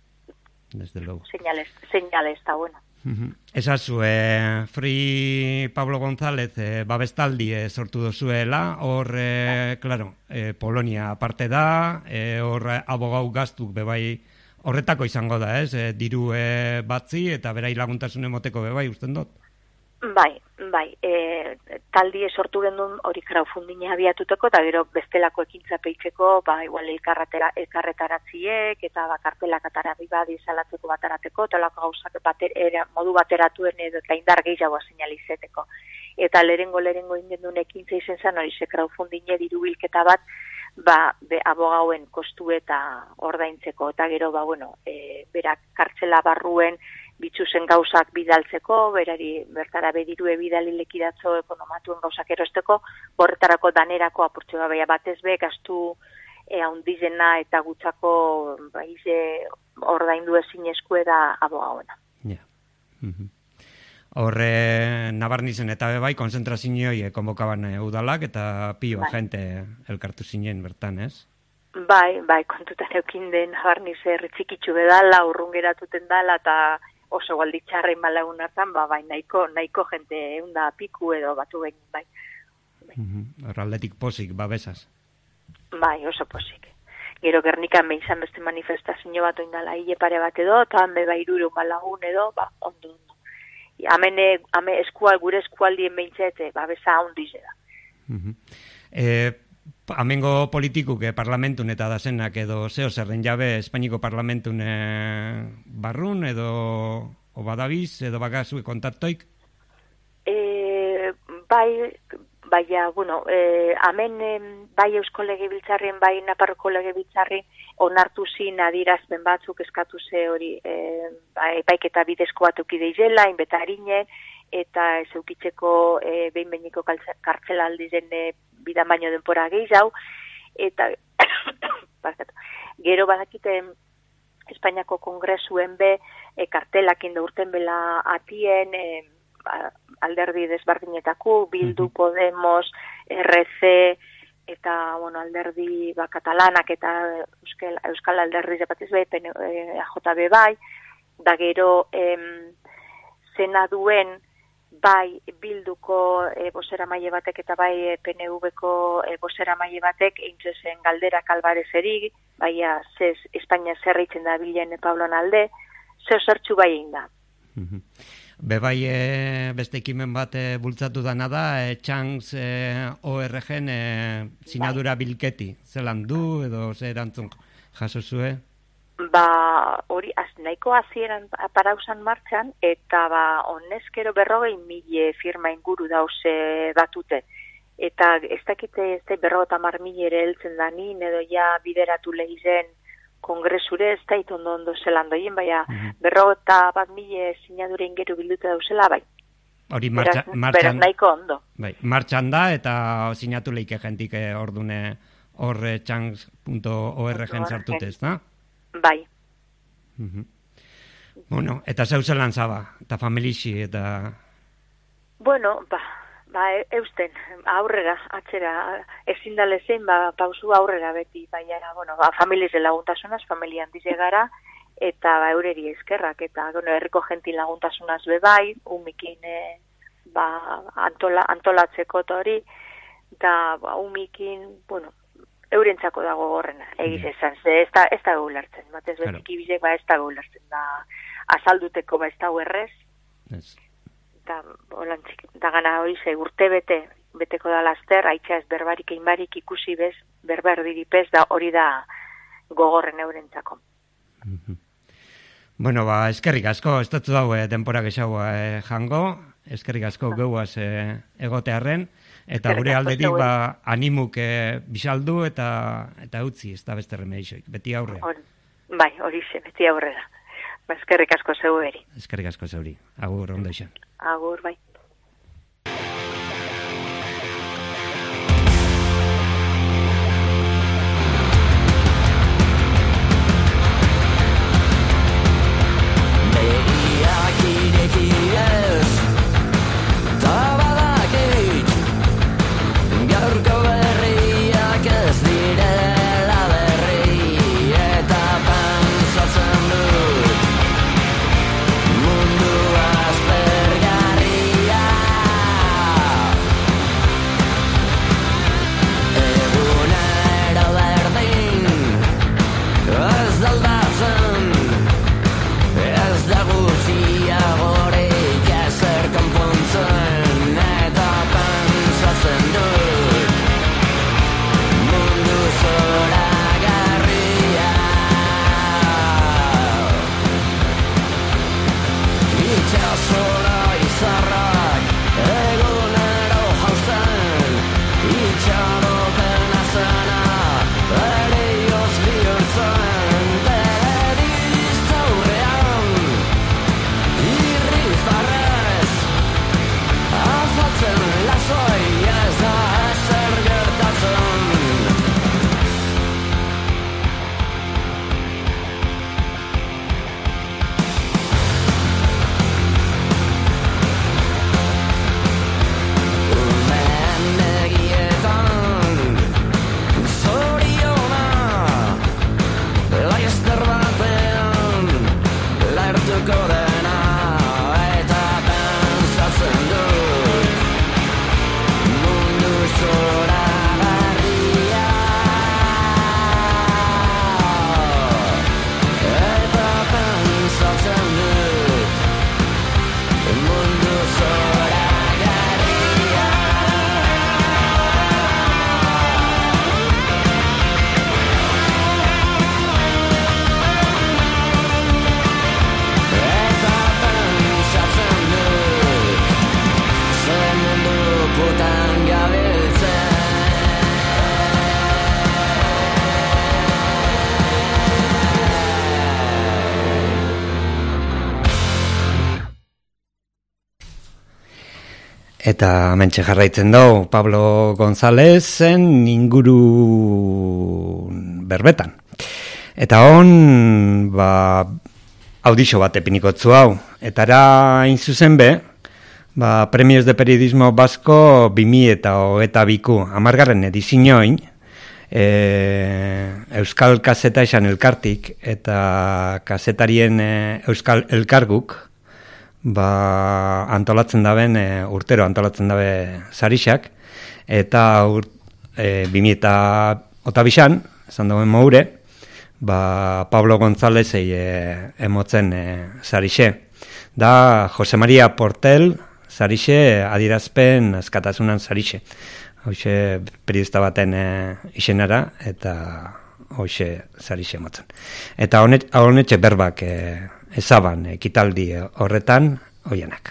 desde luego. Señales, señales está bueno. Uh-huh. Esazu, eh, Free Pablo González eh, babestaldi eh, sortu dozuela, hor, eh, claro, eh, Polonia aparte da, eh, hor abogau gaztuk bebai horretako izango da, ez? Eh, diru eh, batzi eta berai laguntasun emoteko bebai, usten dut? Bai, bai, e, taldie sortu gendun hori crowdfundinga abiatuteko, eta gero bestelako ekintza peitzeko, ba, igual elkarretara, elkarretaratziek, eta bakartelak atarabi badi salatzeko batarateko, eta lako gauzak bater, era, modu bateratuen edo eta indar gehiagoa seinalizeteko. Eta lerengo lerengo ingendun ekintza izen zen, hori ze crowdfundinga diru bilketa bat, ba, be, abogauen kostu eta ordaintzeko, eta gero, ba, bueno, e, berak kartzela barruen, bitxuzen gauzak bidaltzeko, berari bertara bedirue bidali lekidatzo ekonomatuen gauzak erosteko, horretarako danerako apurtxe baina batez be, gastu e, haundizena eta gutzako baize ordaindu ezin esku da abogauena. Ja. Mm-hmm. Horre nabarnizen eta bebai, konzentrazioi konbokaban udalak eta pio bai. Gente elkartu zinen bertan, ez? Bai, bai, kontutan eukin den nabarnize txikitsu bedala, urrungeratuten dala, eta oso galditxarrein malagun hartan, ba, bai, nahiko, nahiko jente eunda piku edo batu behin, bai. bai. Uh-huh. Horraldetik posik, babesaz. Bai, oso posik. Gero Gernikan behintzan beste manifestazio bat oindala hile pare bat edo, eta hanbe bai iruro malagun edo, ba, ondo, ondo. Hemen ame eskual, gure eskualdien behintzete, ba, beza ondiz da. Uh-huh. eh, Amengo politikuk eh, parlamentun eta dazenak edo zeo zerren jabe Espainiko parlamentun eh, barrun edo o badabiz edo bagazue kontaktoik? E, bai, baina, bueno, e, amen e, bai Eusko Legebiltzarrien, bai Nafarroko Legebiltzarri onartu zin adirazpen batzuk eskatu ze hori e, bai, baiketa bidezko bat eukide izela, inbeta harinen, eta ez eukitzeko e, behin-behiniko kartzela aldizen e, bidan baino denpora gehiago, eta gero badakite Espainiako Kongresuen be e, kartelak inda urten bela atien, e, alderdi desbardinetako, Bildu, Podemos, R C, eta bueno, alderdi ba, katalanak eta euskal, euskal alderdi zapatiz bai, A J B bai, da gero em, zena duen bai Bilduko e, bosera maile batek eta bai e, P N V-ko e, bosera maile batek eintzezen galderak Alvarezeri, bai zez Espainia zerritzen da bilen Pablon alde, zeo zertxu bai egin da. Uh-huh. Bebai e, beste ekimen bat e, bultzatu dana da, e, Txangs e, O R G-en e, sinadura bai. Bilketi, zelan du edo ze erantzun jaso zue? Ba, hori, az, nahiko hasieran parausan martxan, eta ba, honezkero berrogei mile firma inguru dauze batute. Eta ez dakite ez da berrogeta mar mile ere heltzen da nin, edo ja bideratu lehizen kongresure ez da itondo ondo zelan doien, baina mm-hmm. berrogeta bat mile sinadure ingeru bildute dauzela, bai. Hori martxa, beraz, martxan, beraz nahiko ondo. Bai, martxan da, eta sinatu leike jentik ordune horre txangs punto org-en sartute, ez da? Bai. Uh-huh. Bueno, eta zeu zelan zaba, eta familixi, eta... Bueno, ba, ba eusten, aurrera, atzera, ezin da lezen, ba, pausu aurrera beti, baina, bueno, ba, familiz de laguntasunaz, familian dize gara, eta ba, eureri eskerrak, eta, bueno, herriko gentil laguntasunaz bebai, umikin, e, ba, antola, antolatzeko hori, eta, ba, umikin, bueno, eurentzako dago gorrena, egiz esan, ze ez da, ez da gaulartzen, batez bezik claro. Ibizek ba ez da gaulartzen, da azalduteko ba ez da errez, yes. Eta holantzik, da gana hori ze urte bete, beteko da laster, haitxa ez berbarik einbarik ikusi bez, berber diripez, da hori da gogorren eurentzako. Mm-hmm. Bueno, ba, eskerrik asko, ez dut dago eh, denpora gexagoa eh, jango, eskerrik asko ah. geuaz eh, egotearren, eta gure aldetik ba, animuk e, bisaldu eta eta utzi, ez da beste remedixoik, beti aurrea. Or, bai, hori ze, beti aurrera. Ba, eskerrik asko zeu eri. Eskerrik asko zeuri. Agur, ondo izan. Agur, bai. Mundu aspergarri Eta hementxe jarraitzen dugu Pablo Gonzalezen inguru berbetan. Eta hon, ba, audixo bat epinikotzu hau. Eta era hain zuzen be, ba, Premios de Periodismo Basko bimi eta hogeita biku amargarren edizioin, e, Euskal Kaseta esan elkartik eta kasetarien e, Euskal Elkarguk, ba, antolatzen daben, e, urtero antolatzen dabe sarixak, eta ur, e, bimi eta otabixan, esan dauen moure, ba, Pablo Gonzálezei e, emotzen e, sarixe. Da Jose Maria Portel sarixe adirazpen askatasunan sarixe. Hoxe periodista baten e, izenara eta hoxe sarixe emotzen. Eta honet, honetxe berbak e, ezaban ekitaldi horretan hoienak.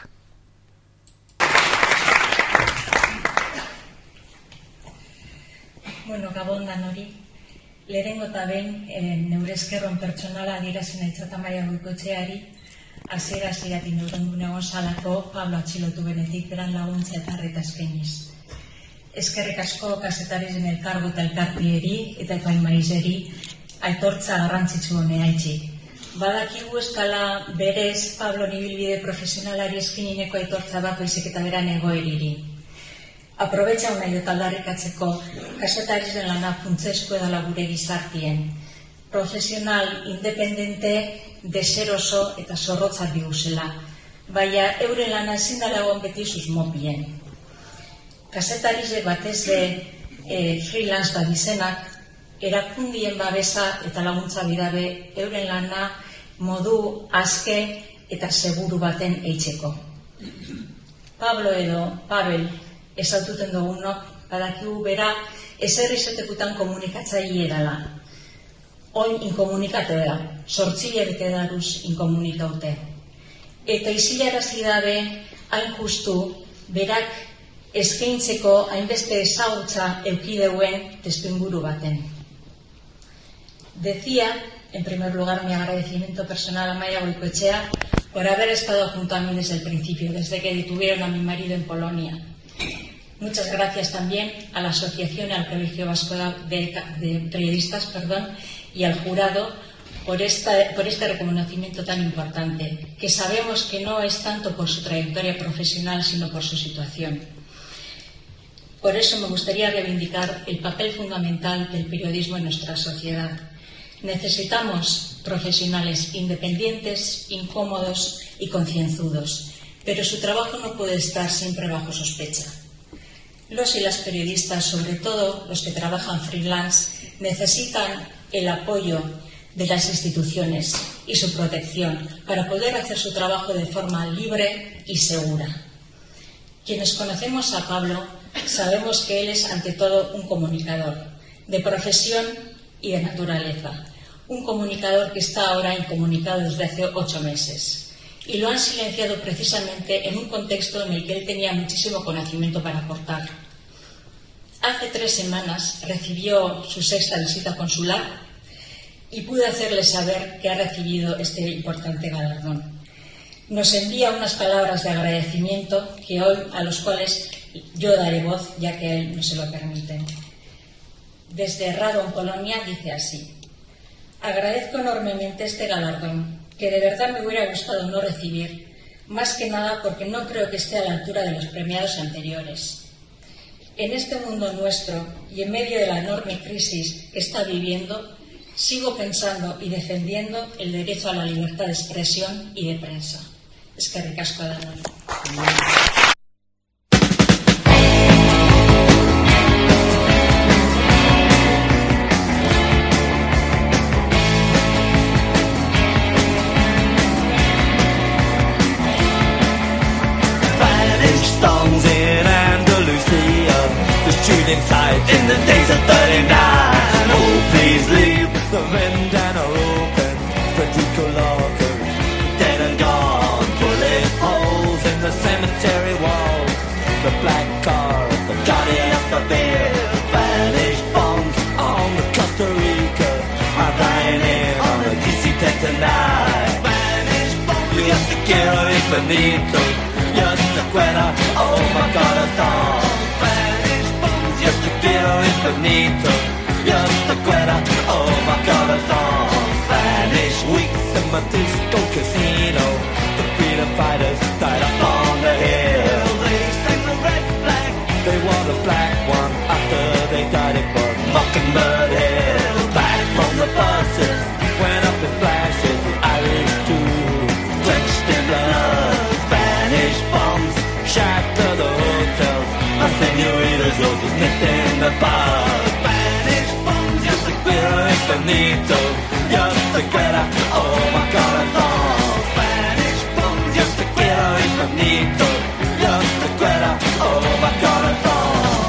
Bueno, gabon dan hori. Lehenengo eta behin, e, neure eskerron pertsonala adierazin aitzat Amaia Goikoetxeari, hasiera hasieratik neuron dune gonzalako Pablo atxilotu benetik beran laguntza eta arreta eskainiz. Eskerrik asko kazetarizen elkargo eta elkartieri eta epaimaizeri aitortza garrantzitsu honea itxik. Badakigu eskala berez Pablo ibilbide profesionalari eskinineko aitortza bat baizik eta beran egoeriri. Aprobetxa hona dut aldarrikatzeko kasetarizen lana funtsezko edala gure gizartien. Profesional, independente, deseroso eta zorrotzak biguzela. Baina euren lana ezin dela egon beti susmopien. Kasetarize batez de e, freelance da bizenak, erakundien babesa eta laguntza bidabe euren lana modu aske eta seguru baten eitzeko. Pablo edo Pavel ezaututen dugunok badakigu bera ezer izatekutan komunikatzaile edala. Oin inkomunikate da, sortzilerik edaruz inkomunikaute. Eta izilarazi dabe hain justu berak eskaintzeko hainbeste ezagutza eukideuen testuinguru baten. Decía, en primer lugar, mi agradecimiento personal a Amaia Goikoetxea por haber estado junto a mí desde el principio, desde que detuvieron a mi marido en Polonia. Muchas gracias también a la asociación y al Colegio Vasco de, de Periodistas, perdón, y al jurado por, esta, por este reconocimiento tan importante, que sabemos que no es tanto por su trayectoria profesional, sino por su situación. Por eso me gustaría reivindicar el papel fundamental del periodismo en nuestra sociedad. Necesitamos profesionales independientes, incómodos y concienzudos, pero su trabajo no puede estar siempre bajo sospecha. Los y las periodistas, sobre todo los que trabajan freelance, necesitan el apoyo de las instituciones y su protección para poder hacer su trabajo de forma libre y segura. Quienes conocemos a Pablo sabemos que él es ante todo un comunicador, de profesión y de naturaleza. Un comunicador que está ahora incomunicado desde hace ocho meses. Y lo han silenciado precisamente en un contexto en el que él tenía muchísimo conocimiento para aportar. Hace tres semanas recibió su sexta visita consular y pude hacerle saber que ha recibido este importante galardón. Nos envía unas palabras de agradecimiento que hoy a los cuales yo daré voz, ya que él no se lo permite. Desde Radom, Polonia, dice así: agradezco enormemente este galardón, que de verdad me hubiera gustado no recibir, más que nada porque no creo que esté a la altura de los premiados anteriores. En este mundo nuestro y en medio de la enorme crisis que está viviendo, sigo pensando y defendiendo el derecho a la libertad de expresión y de prensa. Eskerrik asko da. Inside in the days of thirty-nine. Oh, please leave. The Vendana open. Federico lockers, dead and gone. Bullet holes in the cemetery wall. The black car, the guardian of the beer. Vanished bombs on the Costa Rica. I'm flying in on the D C ten tonight. Vanished bombs. Just a quiero infinito. Just a cuera, oh my corazón. Spanish bombs, yo te quiero infinito. Yo te cuera, oh my corazón. Spanish weeks in my disco casino. The freedom fighters died up on the hill. They sang the red flag, they wore the black one. After they died it was Mockingbird Hill. Back from the buses, went up in flashes. The Irish too, drenched in blood. Spanish bombs shatter the hotels. My senoritas were just missed in the bar. Spanish bombs, yo te quiero infinito. Yo te quiero, oh my corazón. Spanish bombs, yo te quiero infinito. Yo te quiero, oh my corazón.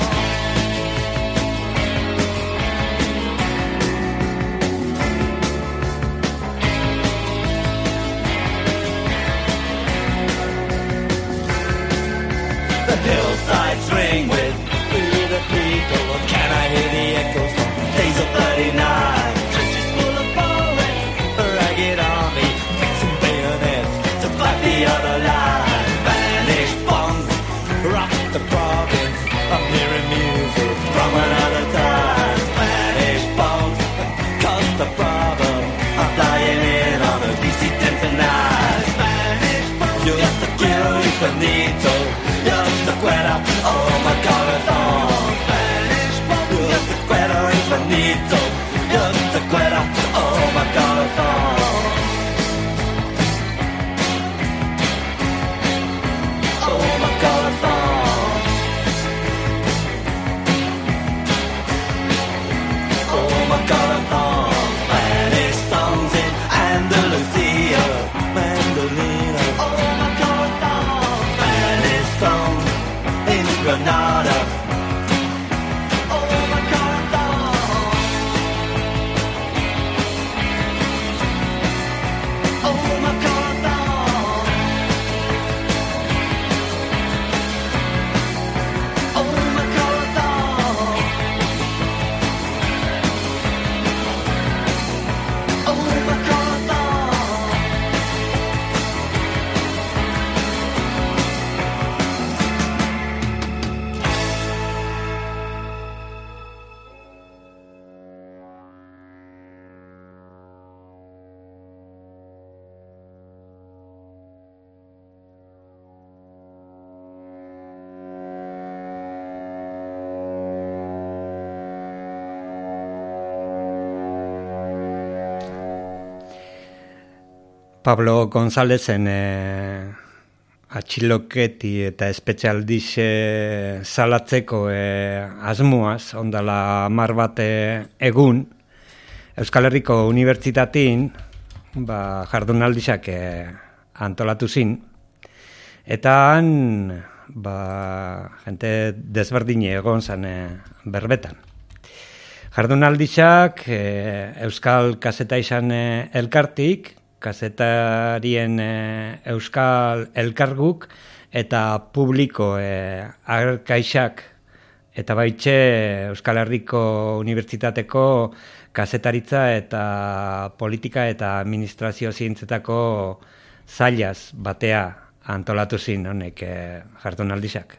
The hillsides ring with Free the People. Can I hear the echoes from days of thirty-nine? Trenches full of bullets, a ragged army, fixing bayonets to fight the other line. Spanish bombs rock the province. I'm hearing music from another time. Spanish bombs cause the problem. I'm flying in on a D C ten tonight. Spanish bombs, yo te quiero infinito. Yo te quiero, oh my corazón. Spanish bombs, yo te quiero infinito. Yo te quiero, oh my corazón. Oh my corazón. Oh my corazón. Spanish songs in Andalusia, mandolina. Oh my corazón. Spanish songs in Granada. Oh my corazón. Oh my corazón. Oh my corazón. Oh my corazón. Pablo Gonzalezen e, atxiloketi eta espezialdixe salatzeko e, asmoaz, ondala hamar bat egun, Euskal Herriko Unibertsitatean ba, jardunaldizak e, antolatu zin, eta han ba, jente desberdine egon zen e, berbetan. Jardunaldizak e, Euskal Kaseta izan e, elkartik, kazetarien e, Euskal Elkarguk eta publiko e, agerkaixak eta baitxe Euskal Herriko Unibertsitateko kazetaritza eta politika eta administrazio zientzetako zailaz batea antolatu zin honek e, jardunaldizak.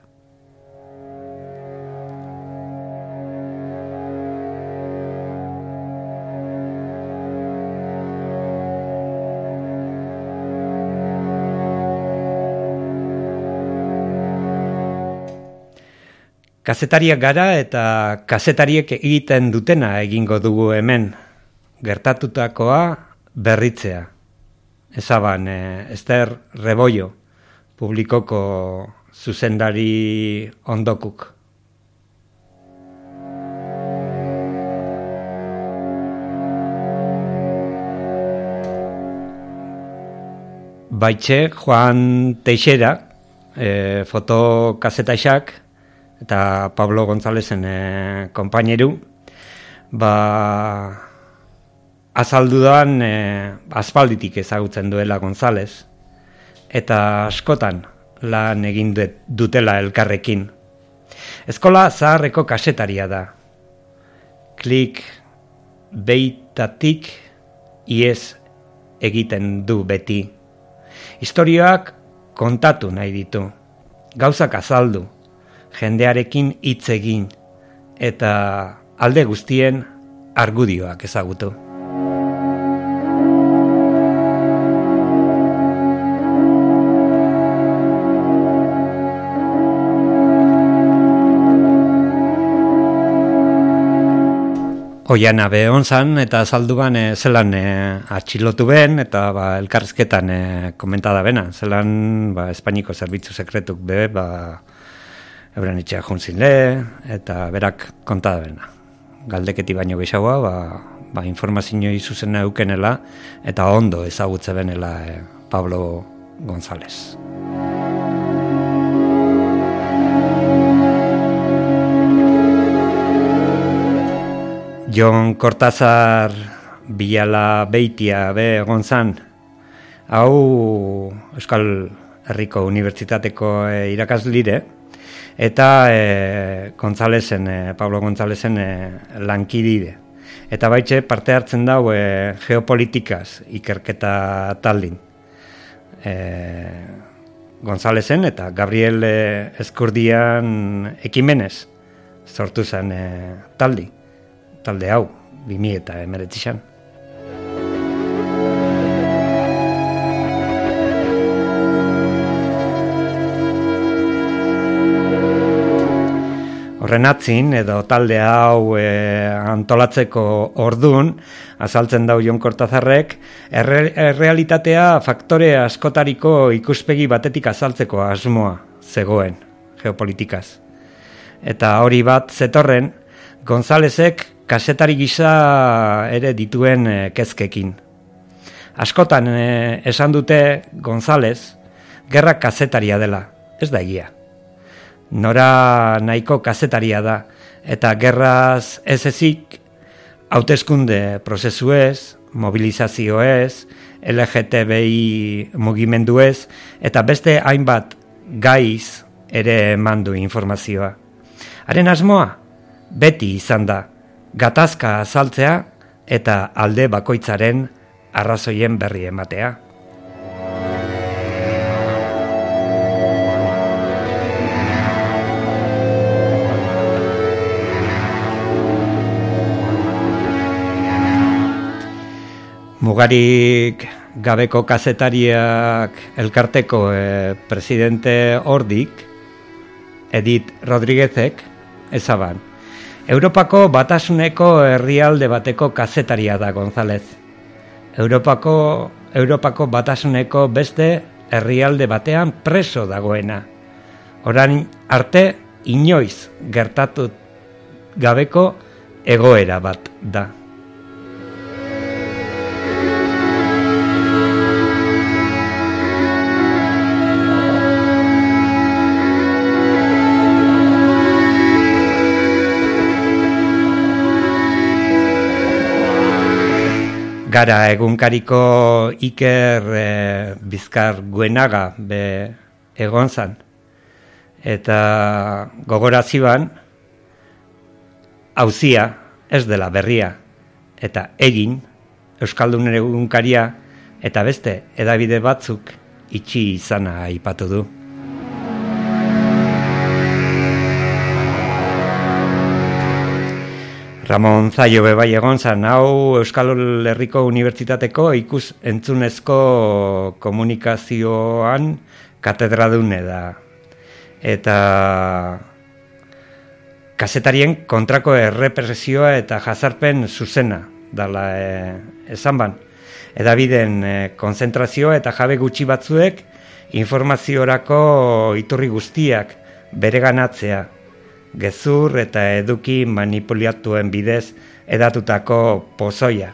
Kazetariak gara eta kazetariek egiten dutena egingo dugu hemen. Gertatutakoa berritzea. Ezaban, eh, Ester Rebollo, publikoko zuzendari ondokuk. Baitxe, Juan Teixeira, eh, fotokazetaixak, eta Pablo Gonzalezen e, konpaineru, ba, azaldudan e, aspalditik ezagutzen duela Gonzalez, eta askotan lan egin dutela elkarrekin. Eskola zaharreko kasetaria da. Klik beitatik iez egiten du beti. Historioak kontatu nahi ditu. gauzak azaldu, jendearekin hitz egin, eta alde guztien argudioak ezagutu. Oiana be onzan eta azalduan e, zelan e, atxilotu ben eta ba, elkarrizketan e, komentada bena. Zelan ba, Espainiko zerbitzu sekretuk be, ba, euren itxea juntzin le, eta berak kontada bena. Galdeketi baino gehiagoa, ba, ba, informazioi zuzena eukenela eta ondo ezagutze benela e, Pablo González. Jon Cortázar Bilala Beitia be egon zan, hau Euskal Herriko Unibertsitateko e, irakaslire, eta e, Gonzalezen, e, Pablo Gonzalezen e, lankidide. Eta baitxe parte hartzen dau e, geopolitikaz ikerketa taldin. E, Gonzalezen eta Gabriel e, Ezkurdian ekimenez sortu zen e, taldi. Talde hau, bi mila eta hemeretzizan. Horren atzin, edo talde hau e, antolatzeko ordun, azaltzen dau Jon Cortázarrek, erre, errealitatea faktore askotariko ikuspegi batetik azaltzeko asmoa zegoen, geopolitikaz. Eta hori bat zetorren, Gonzálezek kazetari gisa ere dituen e, kezkekin. Askotan e, esan dute González, gerra kazetaria dela, ez da egia. Nora nahiko kazetaria da, eta gerraz ez ezik, hauteskunde prozesuez, mobilizazioez, L G T B I mugimenduez, eta beste hainbat gaiz ere eman du informazioa. Haren asmoa, beti izan da, gatazka azaltzea eta alde bakoitzaren arrazoien berri ematea. Mugarik gabeko kazetariak elkarteko eh, presidente ordik, Edith Rodríguezek, ezaban. Europako batasuneko herrialde bateko kazetaria da González. Europako, Europako batasuneko beste herrialde batean preso dagoena. Orain arte inoiz gertatu gabeko egoera bat da. Gara egunkariko Iker e, Bizkar Guenaga be egon zan. Eta gogorazioan, auzia ez dela berria. Eta egin, Euskaldun egunkaria, eta beste edabide batzuk itxi izana aipatu du. Ramon Zaio bebai egon zan, hau Euskal Herriko Unibertsitateko ikus entzunezko komunikazioan katedradune da. Eta kazetarien kontrako errepresioa eta jazarpen zuzena dala e, esan ban. Edabideen e, konzentrazioa eta jabe gutxi batzuek informaziorako iturri guztiak bereganatzea. Gezur eta eduki manipulatuen bidez edatutako pozoia.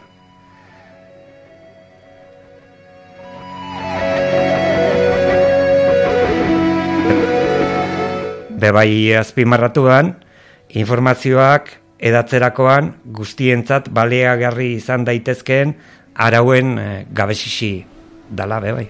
Bebai azpimarratuan, informazioak edatzerakoan guztientzat baliagarri izan daitezkeen arauen e, gabesisi dala bebai.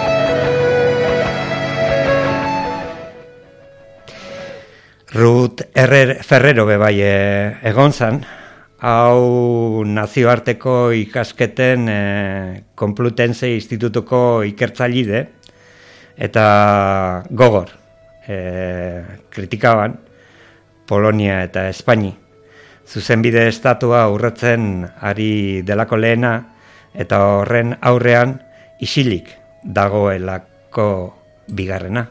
Ruth Herrer, Ferrero bebai e, egon zan, hau nazioarteko ikasketen e, Complutense Institutuko ikertzailide, eta gogor e, kritikaban Polonia eta Espaini. Zuzenbide estatua urratzen ari delako lehena, eta horren aurrean isilik dagoelako bigarrena.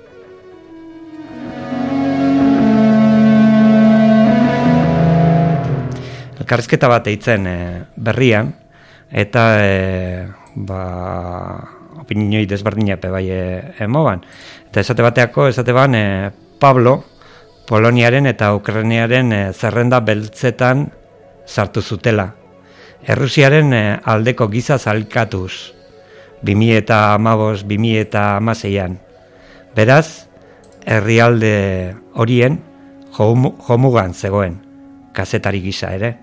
Elkarrizketa bat eitzen e, berrian, eta e, ba, opinioi desberdinepe bai e, emoban. Eta esate bateako, esate ban, e, Pablo, Poloniaren eta Ukrainiaren e, zerrenda beltzetan sartu zutela. Errusiaren e, aldeko giza zalkatuz, bi mila eta hamabost bi mila eta hamaseian. Beraz, herrialde horien jomugan zegoen, kazetari gisa ere.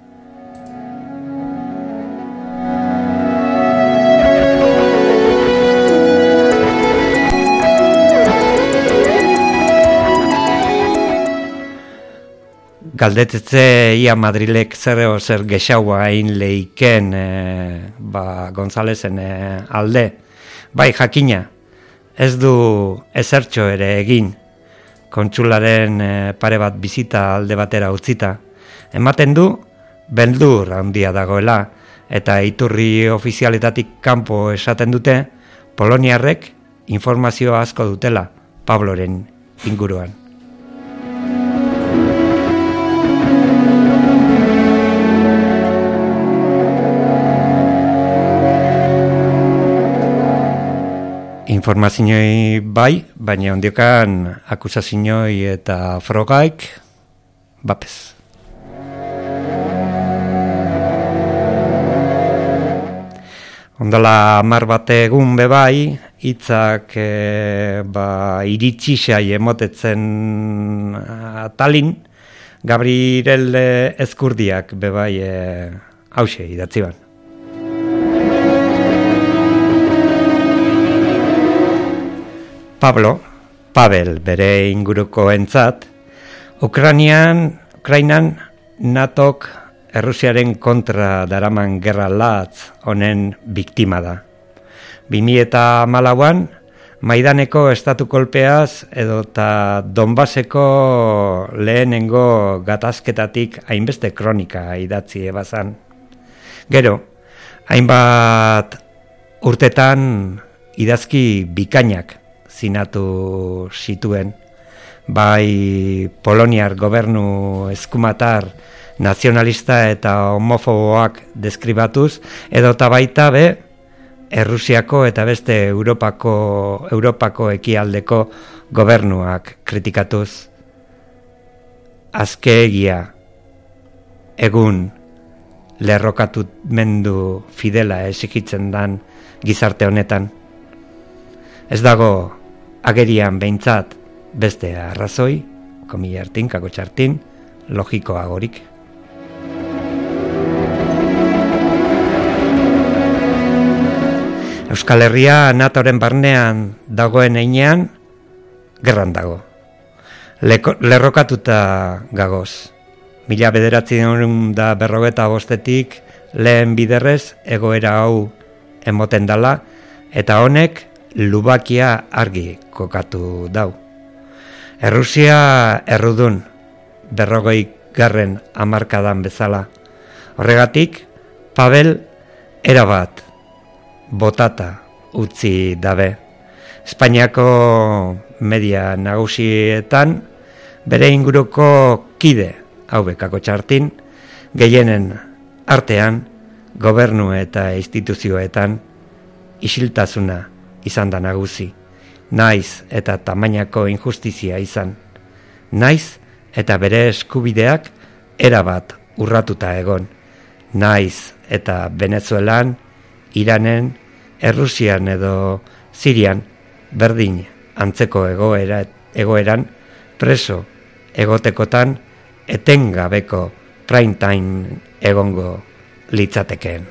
Galdetetze ia Madrilek zer eo zer gexaua hain leiken e, ba, Gonzalezen e, alde. Bai, jakina, ez du ezertxo ere egin, kontsularen e, pare bat bizita alde batera utzita. Ematen du, beldur handia dagoela, eta iturri ofizialetatik kanpo esaten dute, poloniarrek informazio asko dutela Pabloren inguruan. Informazioi bai, baina ondiokan akusazioi eta frogaik bapez. Ondala hamar bat egun bebai, hitzak e, ba, iritsisai emotetzen atalin, Gabriel Ezkurdiak bebai e, hause idatzi ban. Pablo, Pavel bere inguruko entzat, Ukrainian, Ukrainan natok Errusiaren kontra daraman gerra latz honen biktima da. bi mila eta hamalauan, Maidaneko estatu kolpeaz edota Donbaseko lehenengo gatazketatik hainbeste kronika idatzi ebazan. Gero, hainbat urtetan idazki bikainak zinatu zituen, bai Poloniar gobernu eskumatar nazionalista eta homofoboak deskribatuz, edota baita be Errusiako eta beste Europako, Europako ekialdeko gobernuak kritikatuz. Azkeegia egun lerrokatumendu fidela esikitzen dan gizarte honetan. Ez dago agerian behintzat beste arrazoi, komila hartin, kako txartin, logikoagorik. Euskal Herria natoren barnean dagoen einean, gerran dago. Leko, lerrokatuta gagoz. Mila bederatzi da berrogeta bostetik lehen biderrez egoera hau emoten dala, eta honek lubakia argi kokatu dau. Errusia errudun, berrogei garren hamarkadan bezala. Horregatik, Pavel erabat botata utzi dabe. Espainiako media nagusietan bere inguruko kide haubekako txartin, gehienen artean, gobernu eta instituzioetan isiltasuna izan da nagusi, naiz eta tamainako injustizia izan, naiz eta bere eskubideak erabat urratuta egon, naiz eta Venezuelan, Iranen, Errusian edo Sirian berdin antzeko egoera, egoeran preso egotekotan etengabeko prime time egongo litzatekeen.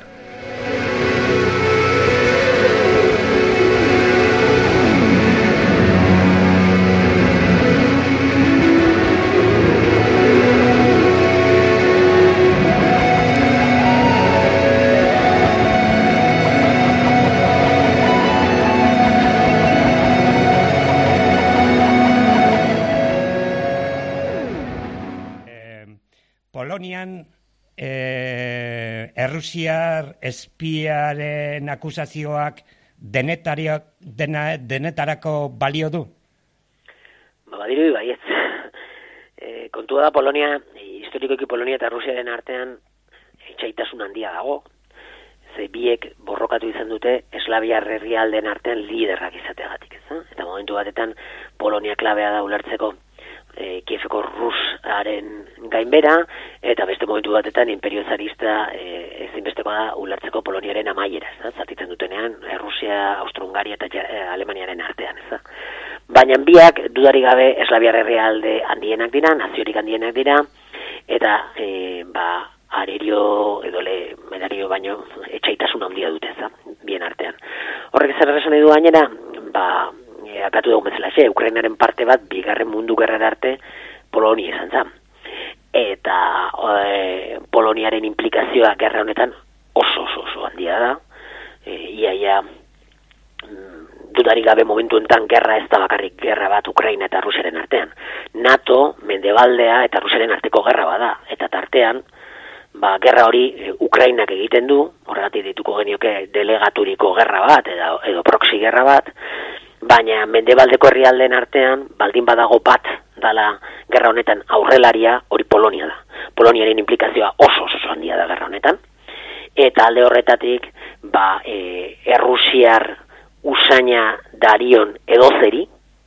errusiar espiaren akusazioak denetariak, dena, denetarako balio du? Ba, badirudi baietz. E, kontua da Polonia, historikoki Polonia eta Rusiaren artean itxaitasun handia dago. Ze biek borrokatu izan dute eslaviar herrialdeen artean liderrak izateagatik, ez? Eta momentu batetan Polonia klabea da ulertzeko e, Kieveko Rusaren gainbera, eta beste momentu batetan imperio zarista e, ezinbestekoa da ulertzeko Poloniaren amaiera, ez? Zatitzen dutenean Rusia, Austro-Hungaria eta e, Alemaniaren artean, ez? Baina biak dudarik gabe eslaviar herrialde handienak dira, naziorik handienak dira, eta e, ba arerio edo le medario baino etxaitasun handia dute, za, bien artean. Horrek zer esan nahi du gainera, ba, e, akatu dugu bezala xe, Ukrainaren parte bat, bigarren mundu gerrara arte, Polonia izan za. Eta e, Poloniaren implikazioa gerra honetan oso oso oso handia da. E, ia, ia, dudarik gabe momentu enten gerra ez da bakarrik gerra bat Ukraina eta Rusiaren artean. NATO, Mendebaldea eta Rusiaren arteko gerra bada, eta tartean, ba, gerra hori e, Ukrainak egiten du, horregatik dituko genioke delegaturiko gerra bat, edo, edo proxy gerra bat, baina Mendebaldeko herrialdeen artean, baldin badago bat dala gerra honetan aurrelaria, hori Polonia da. Poloniaren implikazioa oso oso handia da gerra honetan, eta alde horretatik, ba, e, errusiar usaina darion edozeri,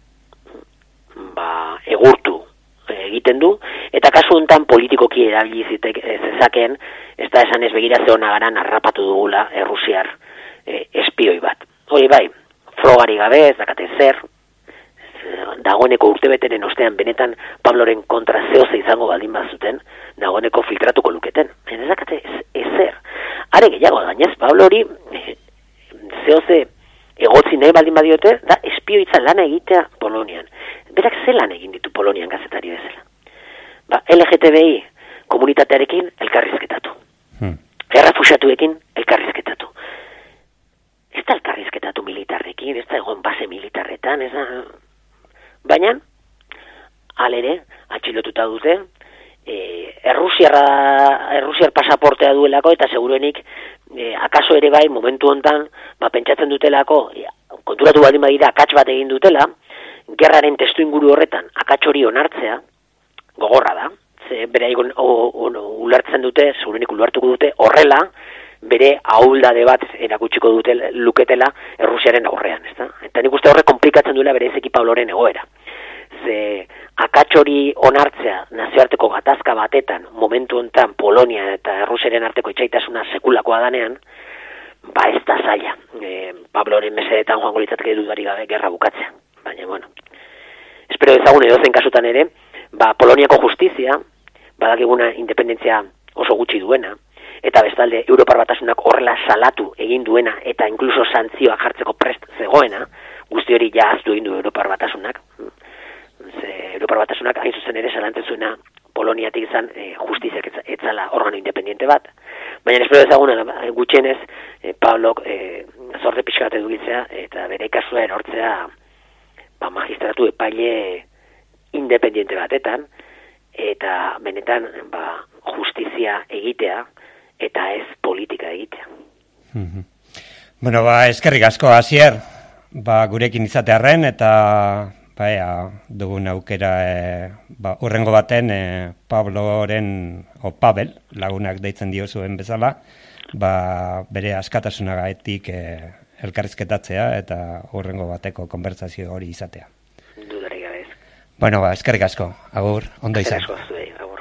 ba, egurtu egiten du, eta kasu honetan politikoki erabili zitek zezaken, ez da esan ez begira ze ona garan harrapatu dugula errusiar e, espioi bat. Hori bai, frogari gabe, ez dakate zer, dagoeneko urtebeteren ostean benetan Pabloren kontra zehoze izango baldin bazuten, dagoeneko filtratuko luketen. Ez dakate ezer. Are gehiago gainez, Pablo hori e, zehoze egotzi nahi baldin badiote, da espioitza lana egitea Polonian. Berak ze lan egin ditu Polonian gazetari bezala. Ba, L G T B I komunitatearekin elkarrizketatu. Hmm. Errefuxiatuekin elkarrizketatu. Ez da elkarrizketatu militarrekin, ez da egon base militarretan, ez da... Baina, alere, atxilotuta dute, e, errusiarra, errusiar pasaportea duelako, eta seguruenik, e, akaso ere bai, momentu hontan, ba, pentsatzen dutelako, e, konturatu baldin badira, akats bat egin dutela, gerraren testu inguru horretan, akats hori onartzea, gogorra da, ze bere egon ulertzen dute, seguruenik ulertuko dute, horrela, bere ahuldade bat erakutsiko dute luketela Errusiaren aurrean, ezta? Eta nik uste horre komplikatzen duela bere ezeki Pabloren egoera. Ze akats hori onartzea nazioarteko gatazka batetan, momentu honetan Polonia eta Errusiaren arteko itxaitasuna sekulakoa danean, ba ez da zaila. E, Pabloren mesedetan joango litzateke dudarik gabe gerra bukatzea. Baina, bueno, espero ezagun edozen kasutan ere, ba Poloniako justizia, badakiguna independentzia oso gutxi duena, eta bestalde Europar Batasunak horrela salatu egin duena eta inkluso santzioak jartzeko prest zegoena, guzti hori ja ahaztu egin du Europar Batasunak. Ze Europar Batasunak hain zuzen ere salantzen zuena Poloniatik izan e, justiziak etzala organo independiente bat. Baina espero ezaguna gutxienez e, Pablok e, zorte pixka bat edukitzea eta bere kasua erortzea ba, magistratu epaile independiente batetan eta benetan ba, justizia egitea eta ez politika egitea. Mm-hmm. Bueno, ba, eskerrik asko, Asier, ba, gurekin izatearren, eta ba, ea, dugun aukera e, ba, urrengo baten e, Pabloren, o Pavel, lagunak deitzen dio zuen bezala, ba, bere askatasunagatik e, elkarrizketatzea eta urrengo bateko konbertsazio hori izatea. Dudarik gabe ez. Bueno, ba, eskerrik asko, agur, ondo izan. Eskerrik asko, zuei, agur.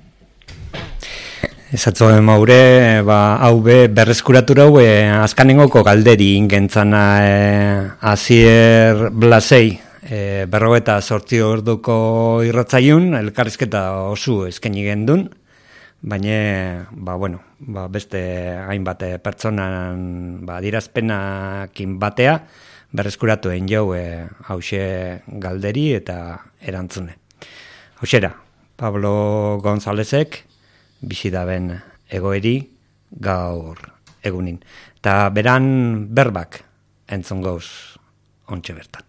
Esatzoen maure, ba, hau be, berreskuratu rau, e, azkanengoko galderi ingentzana e, Asier Blasei, e, berrogeta sortzi orduko irratzaiun, elkarrizketa oso eskaini gendun, baina, ba, bueno, ba, beste hainbat pertsonan ba, dirazpenakin batea, berreskuratuen jau e, hause galderi eta erantzune. Hausera, Pablo Gonzálezek, bizidaben egoeri gaur egunin. Eta beran berbak entzun gauz ontxe bertan.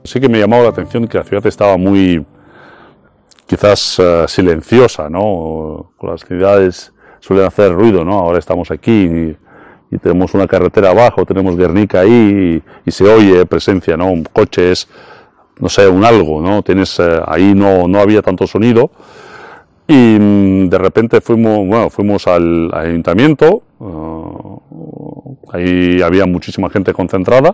Sí que me llamaba la atención que la ciudad estaba muy, quizás uh, silenciosa, ¿no? Con las ciudades suelen hacer ruido, ¿no? Ahora estamos aquí y, y tenemos una carretera abajo, tenemos Guernica ahí y, y se oye presencia, ¿no? Coches, no sé, un algo, ¿no? Tienes, uh, ahí no, no había tanto sonido y um, de repente fuimos, bueno, fuimos al, al ayuntamiento, uh, ahí había muchísima gente concentrada.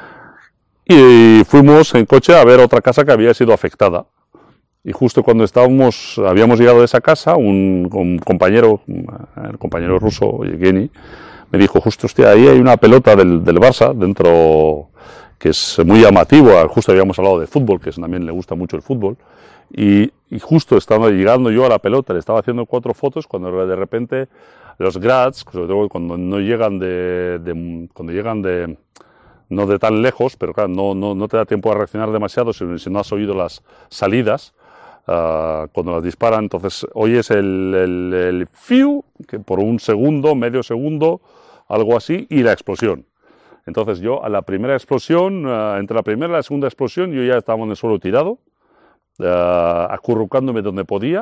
Y fuimos en coche a ver otra casa que había sido afectada. Y justo cuando estábamos, habíamos llegado a esa casa, un, un compañero, el compañero ruso, Yevgeny, me dijo, justo, hostia, ahí hay una pelota del, del Barça dentro, que es muy llamativo. Justo habíamos hablado de fútbol, que también le gusta mucho el fútbol. Y, y justo estaba llegando yo a la pelota, le estaba haciendo cuatro fotos, cuando de repente los grads, sobre todo cuando no llegan de, de cuando llegan de no de tan lejos, pero claro, no, no, no te da tiempo a reaccionar demasiado si, si no has oído las salidas, uh, cuando las disparan, entonces oyes el, el, el fiu, que por un segundo, medio segundo, algo así, y la explosión. Entonces yo, a la primera explosión, uh, entre la primera y la segunda explosión, yo ya estaba en el suelo tirado, uh, acurrucándome donde podía,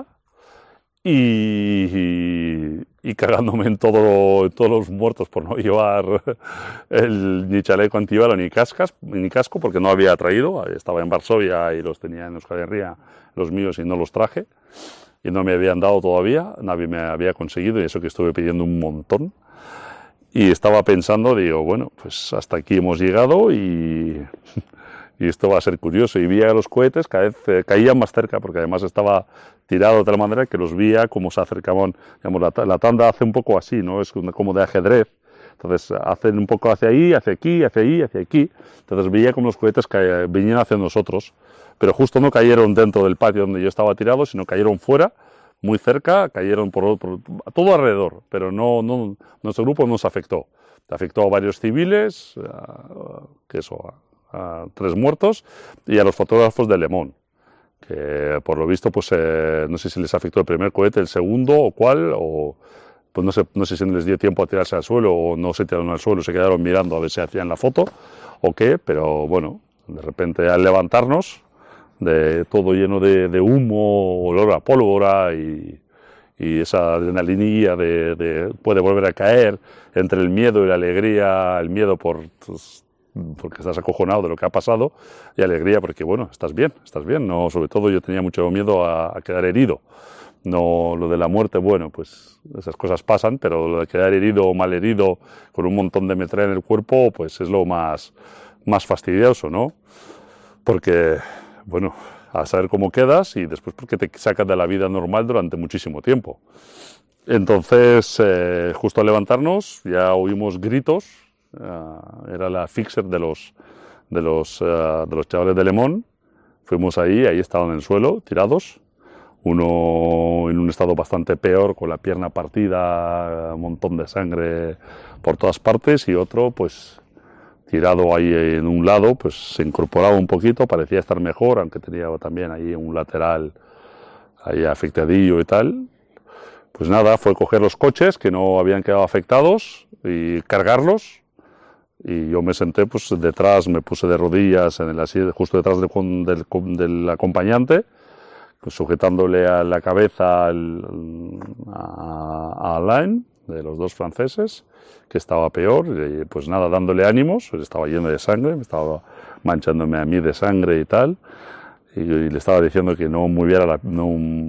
Y, y, y cagándome en, todo, en todos los muertos por no llevar el, ni chaleco antibala ni, cascas, ni casco, porque no había traído. Estaba en Varsovia y los tenía en Euskal Herria, los míos, y no los traje. Y no me habían dado todavía, nadie me había conseguido, y eso que estuve pidiendo un montón. Y estaba pensando, digo, bueno, pues hasta aquí hemos llegado y... y esto va a ser curioso. Y veía los cohetes, cada vez eh, caían más cerca, porque además estaba tirado de tal manera que los veía como se acercaban. Digamos, la, la tanda hace un poco así, ¿no? Es como de ajedrez. Entonces hacen un poco hacia ahí, hacia aquí, hacia ahí, hacia aquí. Entonces veía como los cohetes caían, venían hacia nosotros, pero justo no cayeron dentro del patio donde yo estaba tirado, sino cayeron fuera, muy cerca, cayeron por, por todo alrededor, pero no, no, nuestro grupo nos afectó. Afectó a varios civiles, uh, que eso... a tres muertos, y a los fotógrafos de Le Monde, que por lo visto, pues eh, no sé si les afectó el primer cohete, el segundo o cuál, o pues no sé, no sé si les dio tiempo a tirarse al suelo o no se tiraron al suelo, se quedaron mirando a ver si hacían la foto o qué, pero bueno, de repente al levantarnos, de todo lleno de, de humo, olor a pólvora y, y esa adrenalina de, de puede volver a caer, entre el miedo y la alegría, el miedo por... Pues, porque estás acojonado de lo que ha pasado, y alegría porque, bueno, estás bien, estás bien. No, sobre todo yo tenía mucho miedo a, a quedar herido. No, lo de la muerte, bueno, pues esas cosas pasan, pero lo de quedar herido o mal herido con un montón de metralla en el cuerpo, pues es lo más, más fastidioso, ¿no? Porque, bueno, a saber cómo quedas y después porque te sacas de la vida normal durante muchísimo tiempo. Entonces, eh, justo al levantarnos, ya oímos gritos. Uh, era la fixer de los, de, los, uh, de los chavales de Le Monde. Fuimos ahí, ahí estaban en el suelo, tirados. Uno en un estado bastante peor, con la pierna partida, un montón de sangre por todas partes, y otro, pues, tirado ahí en un lado, pues se incorporaba un poquito, parecía estar mejor, aunque tenía también ahí un lateral ahí afectadillo y tal. Pues nada, fue coger los coches que no habían quedado afectados y cargarlos. Y yo me senté, pues detrás, me puse de rodillas en el asiento, justo detrás de, del, del acompañante, sujetándole a la cabeza al, a, a Alain, de los dos franceses, que estaba peor, y pues nada, dándole ánimos, estaba lleno de sangre, me estaba manchándome a mí de sangre y tal, y, y le estaba diciendo que no moviera la, no,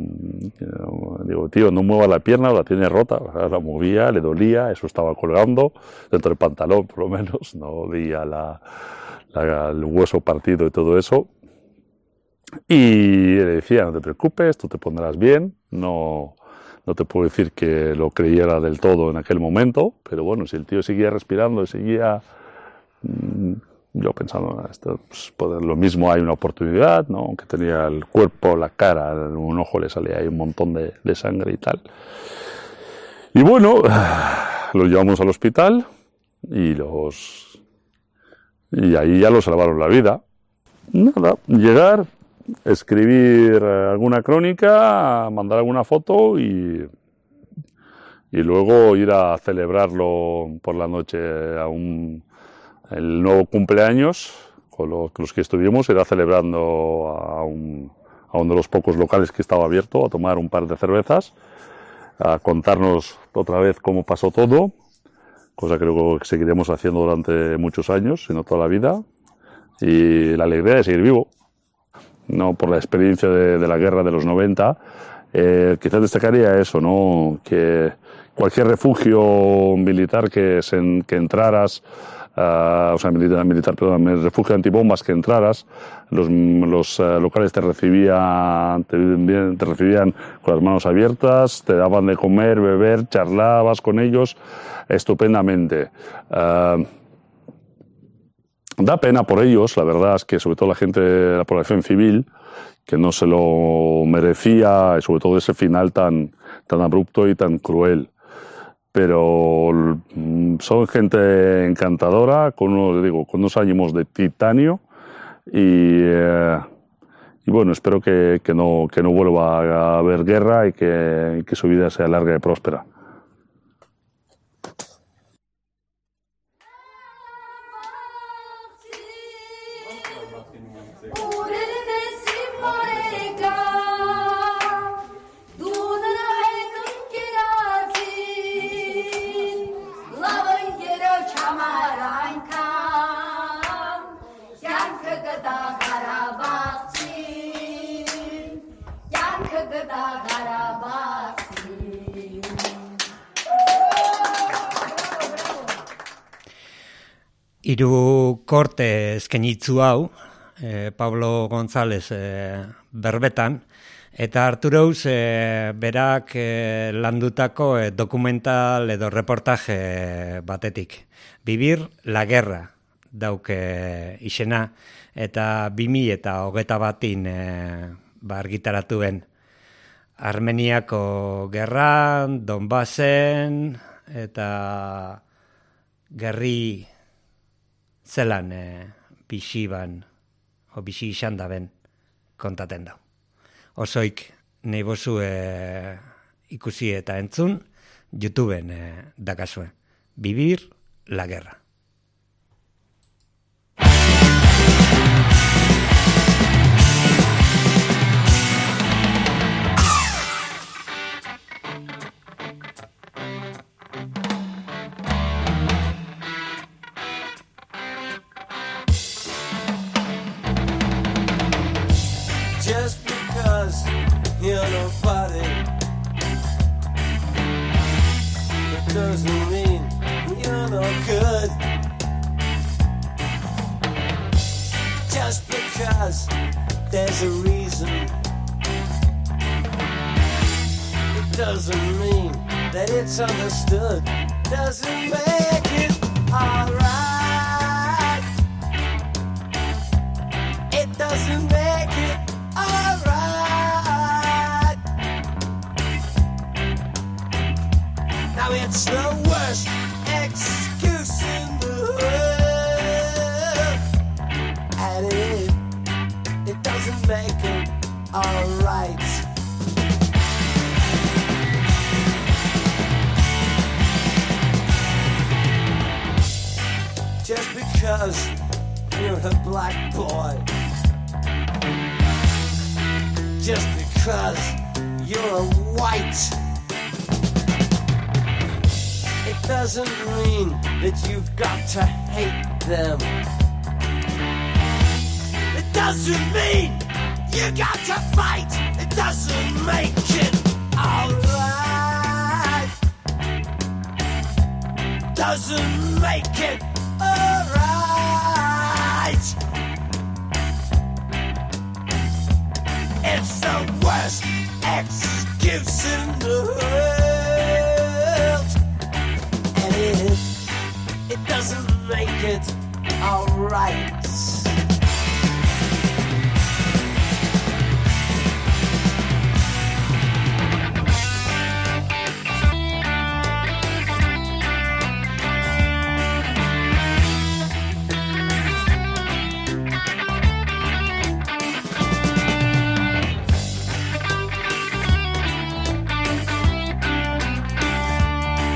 digo, tío, no mueva la pierna, la tiene rota, la movía, le dolía, eso estaba colgando dentro del pantalón, por lo menos, no veía la, la, el hueso partido y todo eso. Y le decía, no te preocupes, tú te pondrás bien, no, no te puedo decir que lo creyera del todo en aquel momento, pero bueno, si el tío seguía respirando y seguía... Mmm, yo pensando, esto, pues, pues, lo mismo, hay una oportunidad, ¿no? Aunque tenía el cuerpo, la cara, en un ojo le salía ahí un montón de, de sangre y tal. Y bueno, lo llevamos al hospital y los y ahí ya lo salvaron la vida. Nada, llegar, escribir alguna crónica, mandar alguna foto y, y luego ir a celebrarlo por la noche a un... el nuevo cumpleaños con lo, los que estuvimos era celebrando a, un, a uno de los pocos locales que estaba abierto, a tomar un par de cervezas, a contarnos otra vez cómo pasó todo, cosa que creo que seguiremos haciendo durante muchos años, si no toda la vida, y la alegría de seguir vivo. No, por la experiencia de, de la guerra de los noventa, eh, quizás destacaría eso, ¿no? Que cualquier refugio militar que, se, que entraras, uh, o sea, militar, militar, perdón, el refugio antibombas que entraras, los, los uh, locales te recibían, te, te recibían con las manos abiertas, te daban de comer, beber, charlabas con ellos estupendamente. Uh, Da pena por ellos, la verdad es que sobre todo la gente de la población civil, que no se lo merecía, y sobre todo ese final tan, tan abrupto y tan cruel. Pero son gente encantadora, con unos, digo, con unos ánimos de titanio, y, eh, y bueno, espero que, que, no, que no vuelva a haber guerra y que, que su vida sea larga y próspera. Hiru korte eskainitzu hau, eh, Pablo González eh, berbetan, eta Arturouz eh, berak eh, landutako eh, dokumental edo reportaje batetik. Vivir la guerra dauke izena, eta bi mila eta hogeita batin eh, ba argitaratuen. Armeniako gerran, Donbasen, eta gerri zelan e, bixiban, o bixi izan daben kontaten dau. Osoik nahi bozu e, ikusi eta entzun, YouTubeen e, dakazue. Vivir la guerra. You're nobody. It doesn't mean you're no good. Just because there's a reason, it doesn't mean that it's understood. Doesn't make it alright. It doesn't make it alright. Now it's the worst excuse in the world, and it, it doesn't make it alright. Just because you're a black boy, just because you're white, it doesn't mean that you've got to hate them. It doesn't mean you got to fight. It doesn't make it alright. Doesn't make it alright. It's the worst excuse in the world, and it, it doesn't make it alright.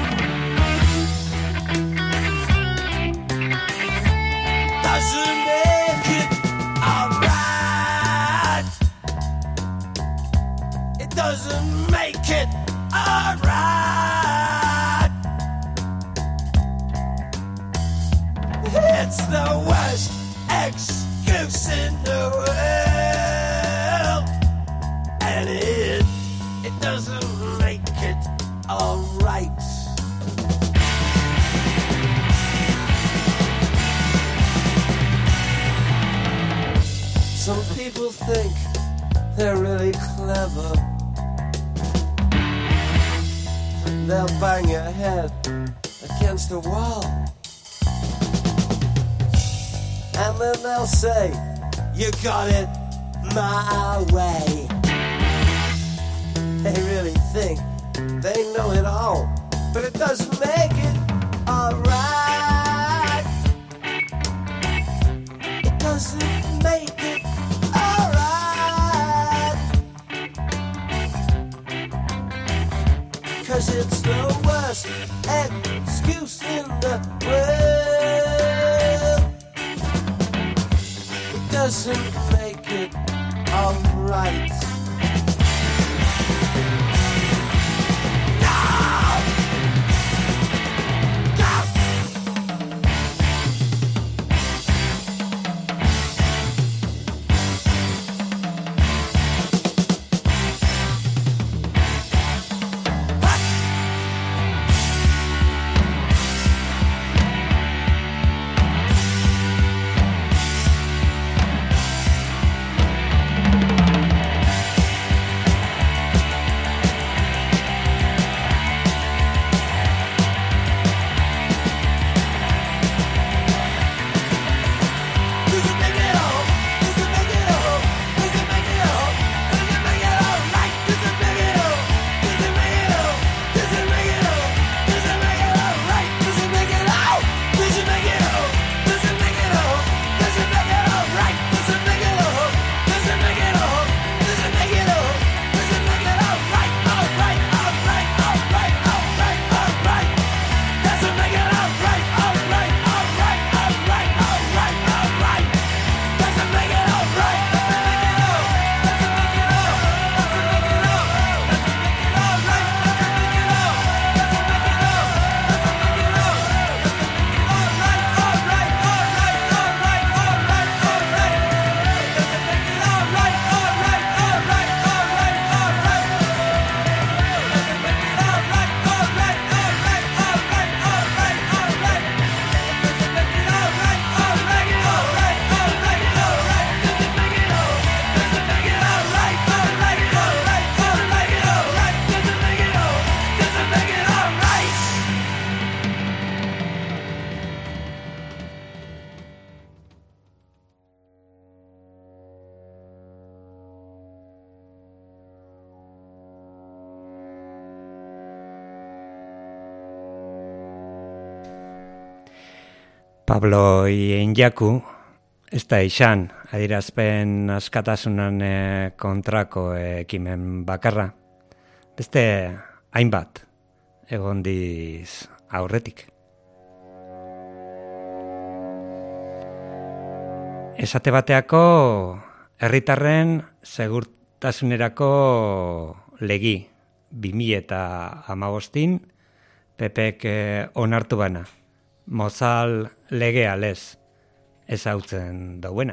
Doesn't make it's the worst excuse in the world. And it, it doesn't make it alright. Some people think they're really clever. They'll bang your head against the wall. And then they'll say, you got it my way. They really think they know it all, but it doesn't make it alright. It doesn't make it alright. 'Cause it's the worst excuse in the world. It doesn't make it alright. Pablo Injaku, ez da izan, adierazpen askatasunan kontrako ekimen bakarra. Beste hainbat, egondiz aurretik. Esate bateako, herritarren segurtasunerako legi, bi mila eta hamabostin, P Pek onartu bana. Mozal legea lez, ezautzen dauena.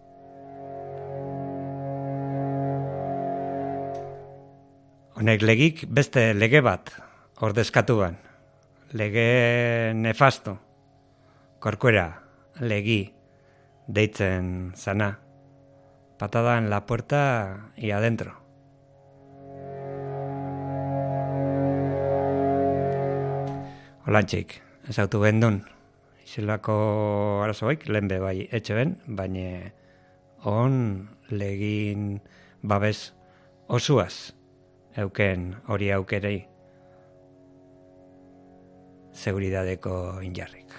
Honek legik beste lege bat ordezkatu ban. Lege nefasto, Corcuera legi deitzen zana. Patada en la puerta y adentro. Holantxik. Ezautu bendun, izilako arazoik, lehen be bai etxe ben, baina on legin babes osuaz, euken hori aukerei, seguridadeko injarrik.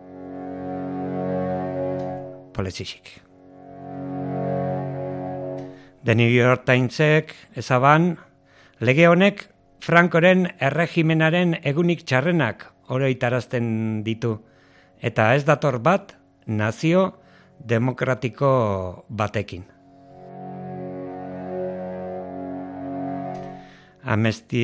Poletsixik. The New York Timesek ezaban, lege honek Frankoren erregimenaren egunik txarrenak oroitarazten ditu, eta ez dator bat nazio demokratiko batekin. Amnesty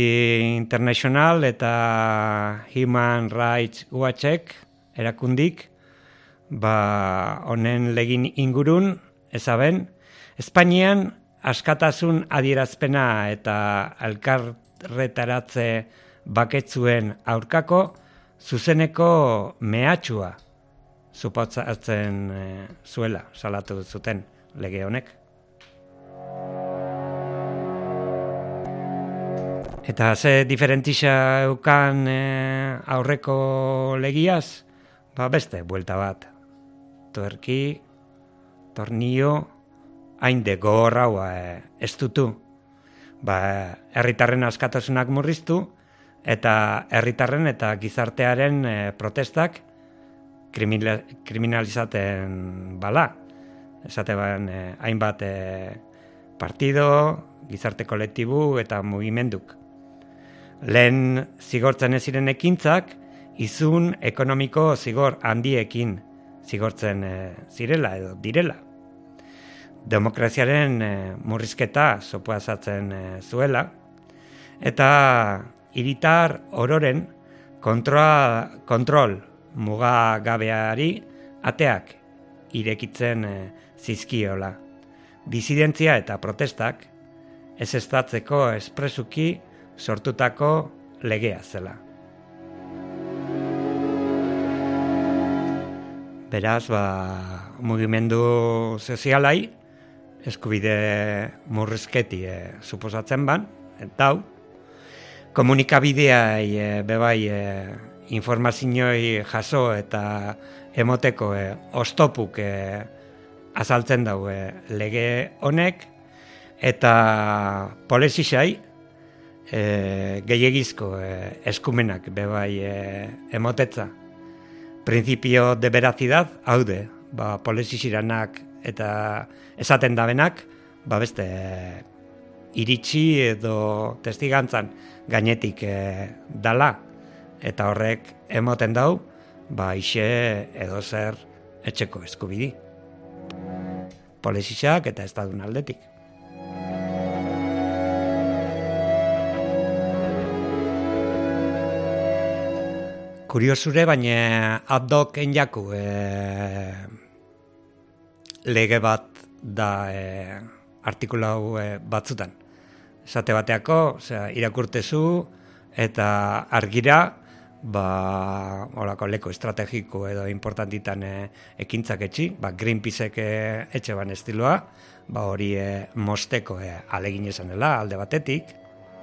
International eta Human Rights Watchek erakundik ba, honen legin ingurun, ezaben, Espainian askatasun adierazpena eta elkarretaratze baketzuen aurkako zuzeneko mehatxua suposatzen e, zuela, salatu zuten lege honek. Eta ze diferentisa eukan e, aurreko legiaz? Ba beste, buelta bat. Tuerki, tornio, hainde gogorraua e, ez dutu. Ba, herritarren askatasunak murriztu, eta herritarren eta gizartearen e, protestak kriminalizaten bala. Esate ban, e, hainbat e, partido, gizarte kolektibu eta mugimenduk. Lehen zigortzen ez ziren ekintzak, izun ekonomiko zigor handiekin zigortzen e, zirela edo direla. Demokraziaren e, murrizketa sopuazatzen e, zuela, eta hiritar ororen kontroa, kontrol mugagabeari ateak irekitzen e, zizkiola. Disidentzia eta protestak ez estatzeko espresuki sortutako legea zela. Beraz, ba, mugimendu sozialai eskubide murrizketi e, suposatzen ban, eta hau, komunikabideai e, bebai e, informazioi jaso eta emoteko e, ostopuk e, azaltzen dau e, lege honek, eta polesisai e, gehiagizko e, eskumenak bebai e, emotetza. Principio de veracidad, haude, ba, polesisiranak eta esaten dabenak, ba beste e, iritsi edo testigantzan gainetik e, dala, eta horrek emoten dau, ba ixe edo zer etxeko eskubidi. Polesisak eta estadun aldetik. Kuriosure, baina ad-hoc enjaku e, lege bat da e, artikulau e, batzutan. Esate bateako, osea, irakurtezu eta argira, ba, holako leko estrategiko edo importantitan e, ekintzak etxi, ba, Greenpeaceek e, etxe ban estiloa, ba, hori e, mosteko e, alegin esanela alde batetik.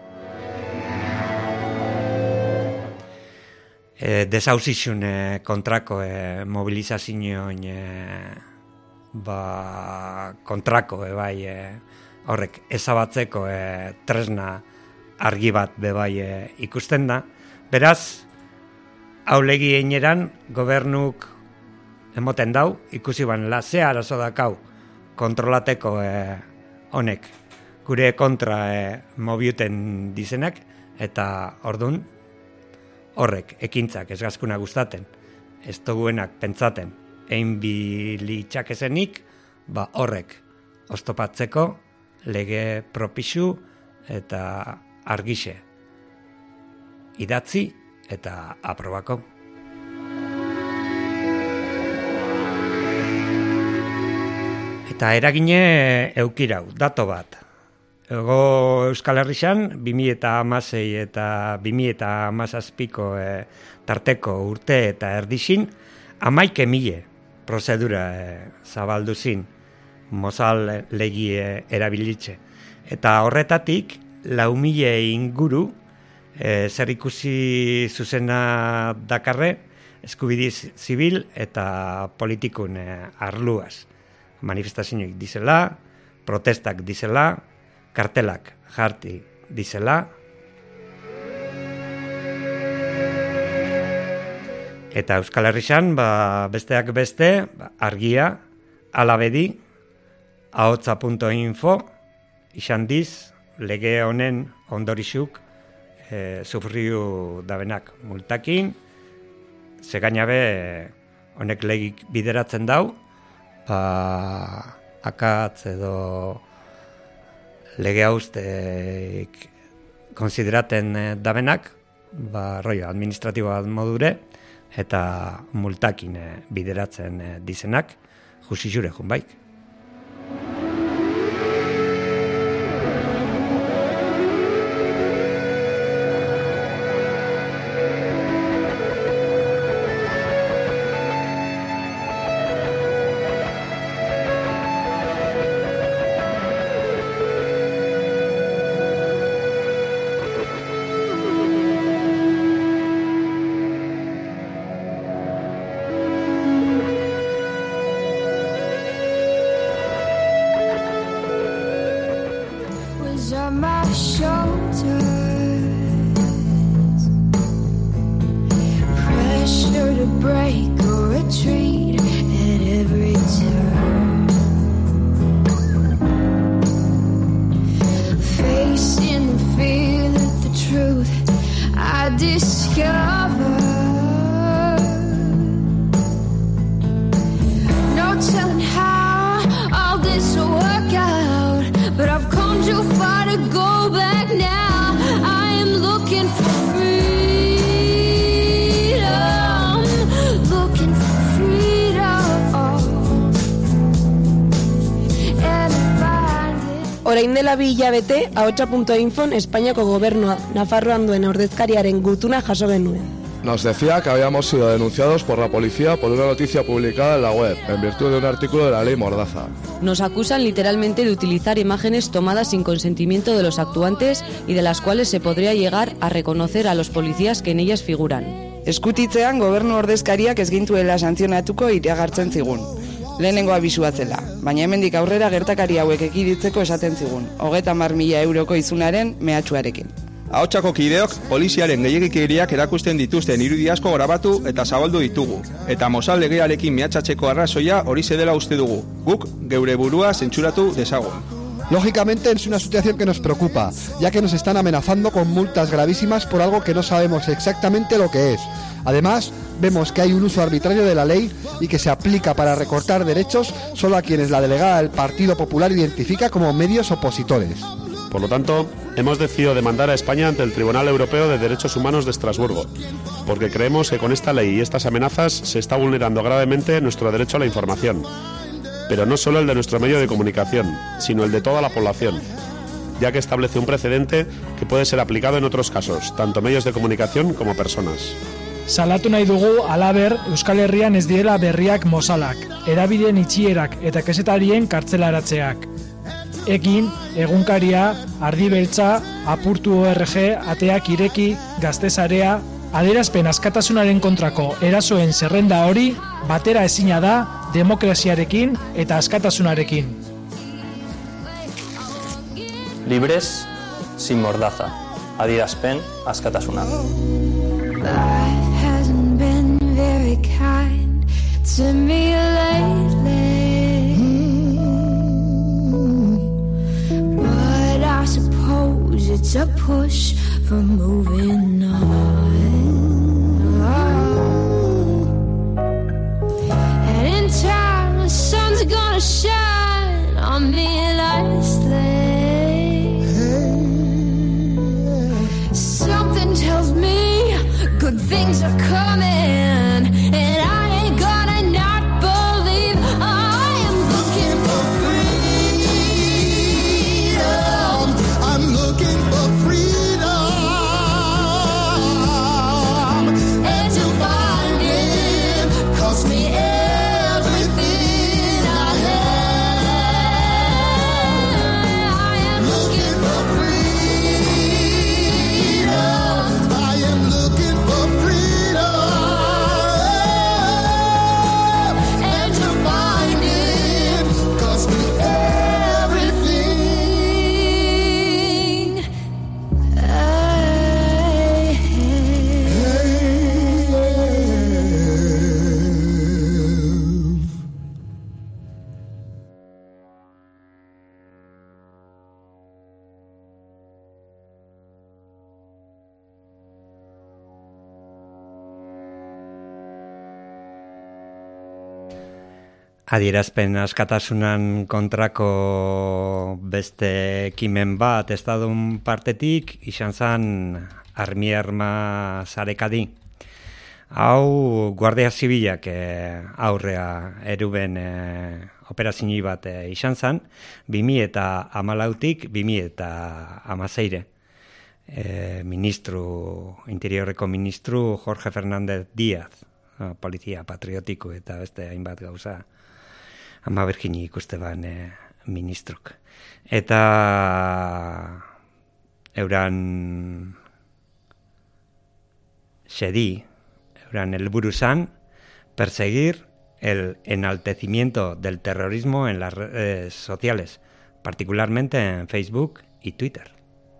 E, desauzizun e, kontrako e, mobilizazioen e, ba, kontrako e, bai, e, horrek ezabatzeko e, tresna argi bat bebai e, ikusten da. Beraz, hau legi eineran gobernuk emoten dau, ikusi banela, ze arazo dakau kontrolateko e, honek gure kontra e, mobiuten dizenak, eta ordun horrek ekintzak ez gazkuna gustaten, ez duguenak pentsaten, egin bilitxak ezenik, ba horrek oztopatzeko lege propixu eta argixe idatzi eta aprobako. Eta eragine eukirau, dato bat. Ego Euskal Herrixan, bi mila hamasei eta bi mila hamazazpiko e, tarteko urte eta erdixin, hamaike mile prozedura e, zabalduzin, mozal legi e, erabilitxe. Eta horretatik, lau mile inguru, e, zer ikusi zuzena dakarre, eskubide zibil eta politikun e, arluaz. Manifestazioik dizela, protestak dizela, kartelak jarti dizela, eta Euskal Herrixan, ba, besteak beste, ba, argia, alabedi, ahotsa punto info, izan diz, lege honen ondorixuk e, sufriu dabenak multakin, zegainabe honek legik bideratzen dau, ba, akatz edo lege hauztek konsideraten dabenak, ba, rollo administratiboa modure, eta multakin eh, bideratzen eh, dizenak, jusi jure jun baik. Orain dela bi hilabete, ahotsa punto infon Espainiako gobernua Nafarroan duen ordezkariaren gutuna jaso genuen. Nos decía que habíamos sido denunciados por la policía por una noticia publicada en la web, en virtud de un artículo de la ley Mordaza. Nos acusan literalmente de utilizar imágenes tomadas sin consentimiento de los actuantes y de las cuales se podría llegar a reconocer a los policías que en ellas figuran. Eskutitzean gobernu ordezkariak ez gintuela santzionatuko iragartzen zigun. Lehenengo abisua zela, baina hemendik aurrera gertakari hauek ekiditzeko esaten zigun, hogeita hamar mila euroko izunaren mehatxuarekin. Ahotsako kideok poliziaren gehiegikeriak erakusten dituzten irudi asko grabatu eta zabaldu ditugu, eta Mozal legearekin mehatxatzeko arrazoia hori dela uste dugu, guk geure burua zentsuratu dezagun. Lógicamente es una situación que nos preocupa, ya que nos están amenazando con multas gravísimas por algo que no sabemos exactamente lo que es. Además, vemos que hay un uso arbitrario de la ley y que se aplica para recortar derechos solo a quienes la delegada del Partido Popular identifica como medios opositores. Por lo tanto, hemos decidido demandar a España ante el Tribunal Europeo de Derechos Humanos de Estrasburgo, porque creemos que con esta ley y estas amenazas se está vulnerando gravemente nuestro derecho a la información. Pero no solo el de nuestro medio de comunicación, sino el de toda la población, ya que establece un precedente que puede ser aplicado en otros casos, tanto medios de comunicación como personas. Salatu nahi dugu halaber Euskal Herrian ez diela berriak Mozalak, hedabideen itxierak eta kazetarien kartzelaratzeak. Ekin, egunkaria, ardi beltza, apurtu org, ateak ireki, gaztezarea, adierazpen askatasunaren kontrako erasoen zerrenda hori batera ezina da demokraziarekin eta askatasunarekin. Libres, sin mordaza, adierazpen askatasuna. Life hasn't been very kind to me lately, but I suppose it's a push for moving on. And in time the sun's gonna shine on me nicely. Something tells me good things are coming, and I ain't gonna not believe. I am looking for freedom. I'm looking for freedom, and to find it cost me everything I had. I am looking for freedom. I am looking for freedom, and to find it cost me everything I Adierazpen askatasunan kontrako beste ekimen bat estadun partetik izan zen armi arma zarekadi. Hau Guardia Zibilak e, aurrea eruben e, operazioni bat e, izan zen, bi mila eta hamalautik bi mila eta hamaseire. E, ministru, interiorreko ministru Jorge Fernández Díaz, a, polizia patriotiko eta beste hainbat gauza, ama Virgini ikuste ban e, ministruk. Eta euran xedi, euran helburu zan, perseguir el enaltecimiento del terrorismo en las redes sociales, particularmente en Facebook y Twitter.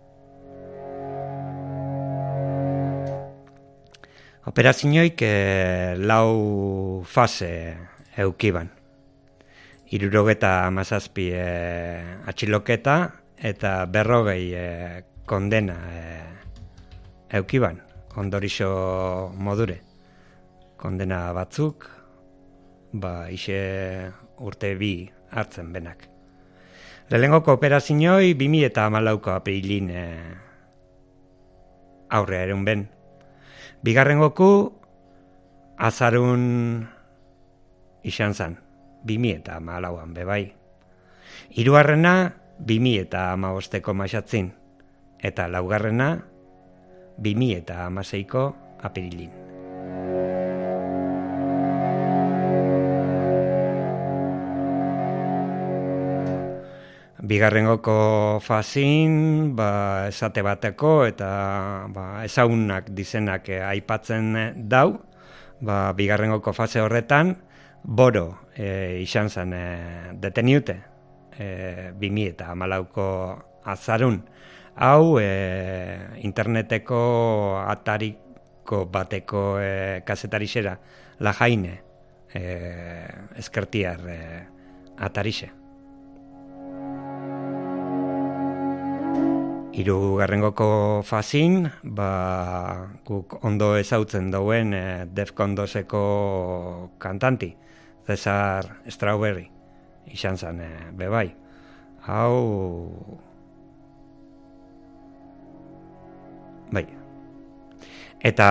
Operazioik eh, lau fase eukiban. Hirurogeta hamazazpi eh, atxiloketa eta berrogei eh, kondena eh, eukiban, ondorixo modure. Kondena batzuk, ba, ixe urte bi hartzen benak. Lehengoko operazioi bi mila eta hamalauko aprilin eh, aurrea erun ben. Bigarren goku azarun izan zan, bi mila eta hamalauan bebai. Hirugarrena bi mila eta hamabosteko maixatzin, eta laugarrena bi mila eta hamaseiko apirilin. Bigarrengoko fazin, ba, esate bateko eta ba, ezagunak dizenak eh, aipatzen dau, ba, bigarrengoko fase horretan, boro eh, izan zen eh, deteniute, eh, bi mila eta hamalauko azarun. Hau eh, interneteko atariko bateko eh, kazetarixera, La Jaine, eh, eskertiar eh, atarixe. Hirugarrengoko fazin, ba, guk ondo ezautzen dauen eh, Defcon doseko kantanti, Cesar Strawberry, izan zen eh, bebai. Hau... Bai. Eta...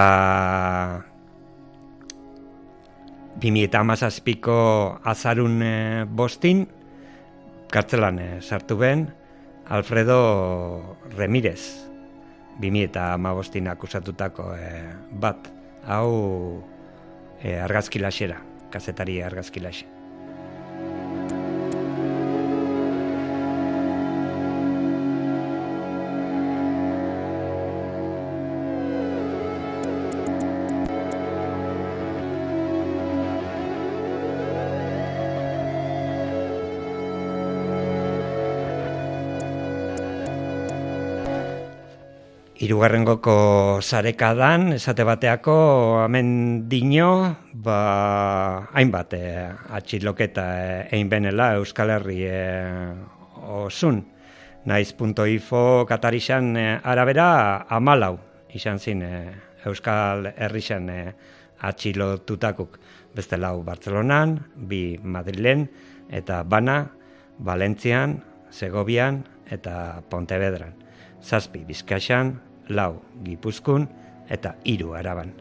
bi mila eta hamazazpiko azarun eh, bostin, kartzelan eh, sartu ben, Alfredo Remírez, bi mila eta hamabostin akusatutako eh, bat, hau eh, argazkilaxera, kazetari argazkilaxe. Hirugarrengoko sarekadan, esate bateako, hemen dino, ba, hainbat eh, atxiloketa eh, egin benela Euskal Herri eh, osun. Naiz punto info katarixan eh, arabera hamalau izan zin eh, Euskal Herrixan eh, atxilotutakuk. Beste lau Bartzelonan, bi Madrilen, eta bana, Valentzian, Segovian eta Pontevedran. Zazpi Bizkaixan, lau Gipuzkun eta hiru Araban.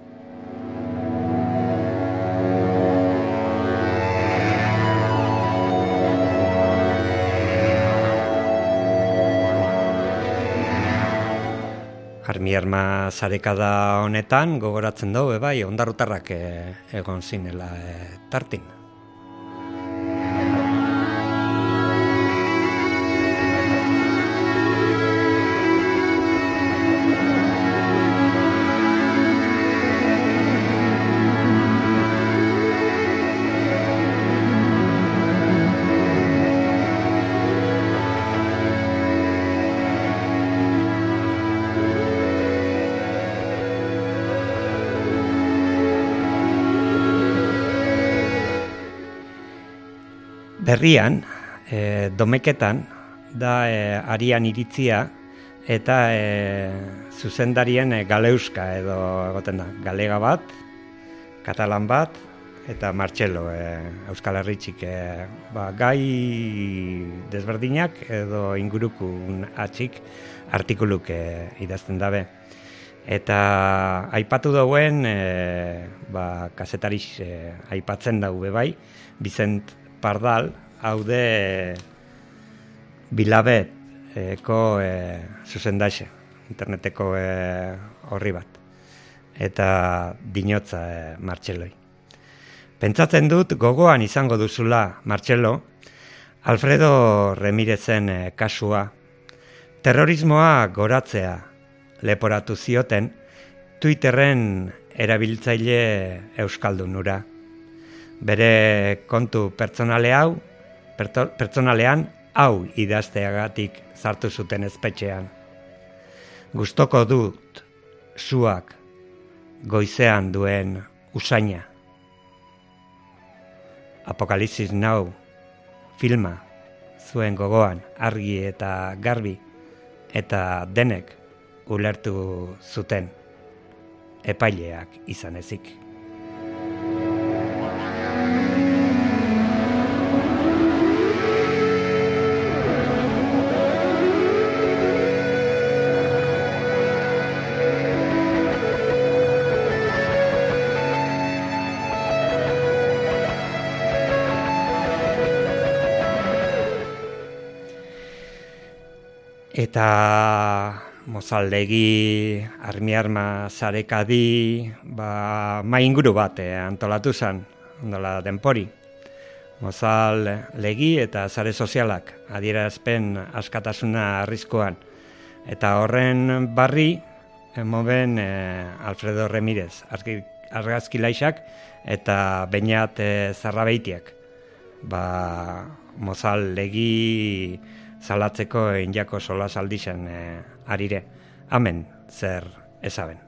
Armi arma zarekada honetan gogoratzen dugu, bai, ondarrutarrak eh, egon zinela eh, tartin. Berrian, e, domeketan, da e, arian iritzia eta e, zuzendarien e, galeuska edo egoten da. Galega bat, katalan bat eta Martxelo, e, Euskal Herritxik e, ba, gai desberdinak edo ingurukun atxik artikuluk e, idazten dabe. Eta aipatu dauen, e, ba, kasetariz e, aipatzen daue bai, Vicent Pardal, hau de Bilabeteko e, zuzendaxe, interneteko e, horri bat, eta dinotza e, Martxeloi. Pentsatzen dut gogoan izango duzula, Martxelo, Alfredo Remirezen e, kasua, terrorismoa goratzea leporatu zioten Twitterren erabiltzaile euskaldunura. Bere kontu pertsonale hau, pertsonalean hau idazteagatik sartu zuten espetxean. Gustoko dut suak goizean duen usaina. Apokalipsis Now filma zuen gogoan argi eta garbi, eta denek ulertu zuten, epaileak izan ezik. Eta Mozaldegi, Armiarma, Zarekadi, ba, mai inguru bat eh, antolatu zen, ondola denpori. Mozaldegi eta Zare Sozialak adierazpen askatasuna arriskuan. Eta horren barri, emoben eh, Alfredo Remirez, argazkilaixak eta Beñat eh, Zarrabeitiak. Ba, Mozaldegi salatzeko injako sola saldixen eh, arire. Amen, zer ezaben.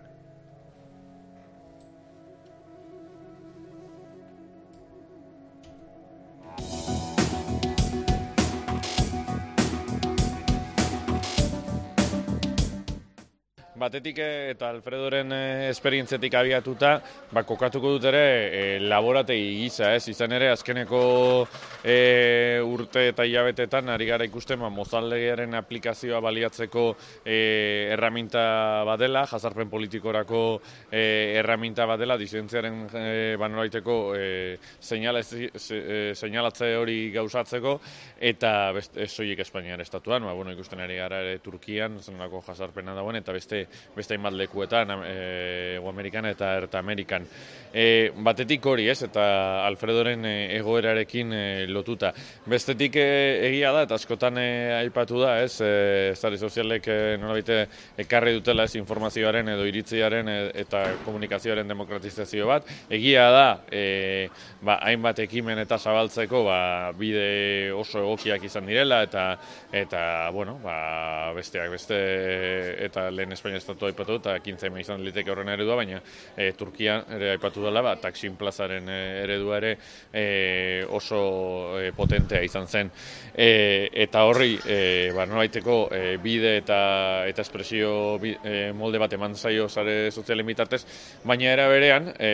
Batetik eta Alfredoren esperientzetik abiatuta, ba, kokatuko dut ere e, laborategi gisa, ez? Izan ere, azkeneko e, urte eta hilabetetan ari gara ikusten, ba, Mozaldegiaren aplikazioa baliatzeko e, erraminta badela, jazarpen politikorako e, erraminta badela, disentziaren e, banolaiteko e, seinalatze hori gauzatzeko, eta beste soilik Espainiar estatuan, ba, bueno, ikusten ari gara ere Turkian, zenolako jazarpena dagoen, eta beste beste hainbat lekuetan, Ego Amerikan eta Erta Amerikan. E, batetik hori, ez, eta Alfredoren e, egoerarekin e, lotuta. Bestetik e, egia da, eta askotan e, aipatu da, ez, e, Zare Sozialek e, nolabait ekarri dutela ez informazioaren edo iritziaren e, eta komunikazioaren demokratizazio bat. Egia da, e, ba, hainbat ekimen eta zabaltzeko ba, bide oso egokiak izan direla, eta, eta bueno, ba, besteak beste, eta lehen Espainia estatu aipatu eta kintzema izan liteke horren eredua, baina e, Turkia ere aipatu dela, ba, Taksim plazaren e, eredua ere e, oso e, potentea izan zen. E, eta horri, e, ba, nolaiteko e, bide eta eta espresio bi, e, molde bat eman zaio Zare Sozialen bitartez, baina era berean e,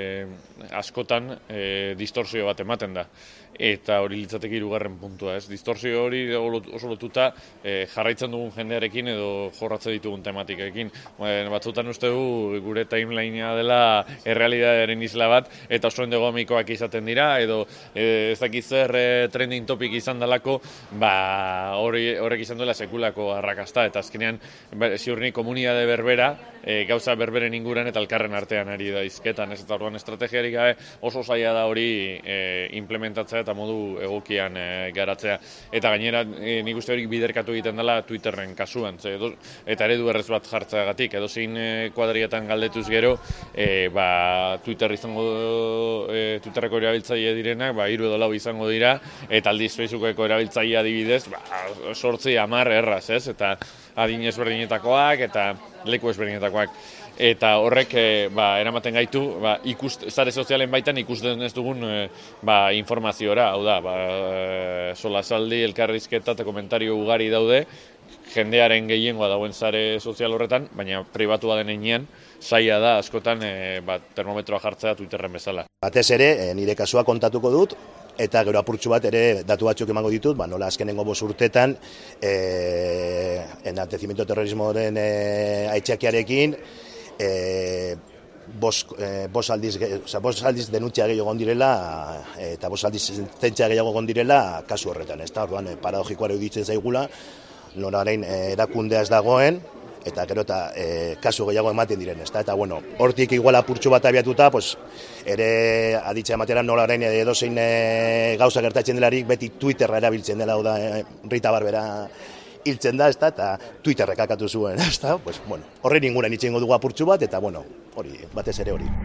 askotan e, distorsio bat ematen da. Eta hori litzateke hirugarren puntua, ez? Distorsio hori oso lotuta e, jarraitzen dugun jendearekin edo jorratze ditugun tematikekin. Batzutan uste du gure timelinea dela errealitatearen isla bat, eta oso endegomikoak izaten dira, edo e, ez dakit zer e, trending topic izan dalako, ba, hori, horrek izan duela sekulako arrakasta, eta azkenean ziurni komunitate berbera, e, gauza berberen inguran eta elkarren artean ari da izketan, ez? Eta orduan estrategiarik gabe oso zaila da hori e, implementatzea eta modu egokian e, garatzea. Eta gainera, e, nik uste hori biderkatu egiten dela Twitterren kasuan, ze, edo, eta eredu errez bat jartzeagatik, edo zein e, kuadrietan galdetuz gero, e, ba, Twitter izango, e, Twitterreko erabiltzaile direnak, ba, hiru edo lau izango dira, eta aldiz Facebookeko erabiltzaile adibidez, ba, sortzi hamar erraz, ez? Eta adin ezberdinetakoak, eta leku ezberdinetakoak. Eta horrek e, ba, eramaten gaitu, ba, ikust, Zare Sozialen baitan ikusten ez dugun e, ba, informaziora, hau da, ba, e, solasaldi, elkarrizketa eta komentario ugari daude, jendearen gehiengoa dagoen Zare Sozial horretan, baina pribatua den heinean, zaila da askotan e, ba, termometroa jartzea Twitterren bezala. Batez ere, e, nire kasua kontatuko dut, eta gero apurtxu bat ere datu batzuk emango ditut, ba, nola azkenengo bost urtetan e, enaltecimiento terrorismoaren e, aitzakiarekin, e, bos, e, bos aldiz, oza, bos aldiz denuntzia gehiago egon direla eta bos aldiz zentzia gehiago egon direla kasu horretan, ez da, orduan, e, paradogikoa eruditzen zaigula, nora orain e, erakundea ez dagoen, eta gero eta e, kasu gehiago ematen diren, ez da, eta bueno, hortik igual apurtxu bat abiatuta, pues, ere aditzea emateran nola orain edozein e, gauza gertatzen delarik, beti Twitterra erabiltzen dela, da, e, Rita Barbera hiltzen da, ez da, eta Twitterrek akatu zuen, ez da, pues, bueno, horren inguren itxengo dugu apurtxu bat, eta bueno, hori, batez ere hori.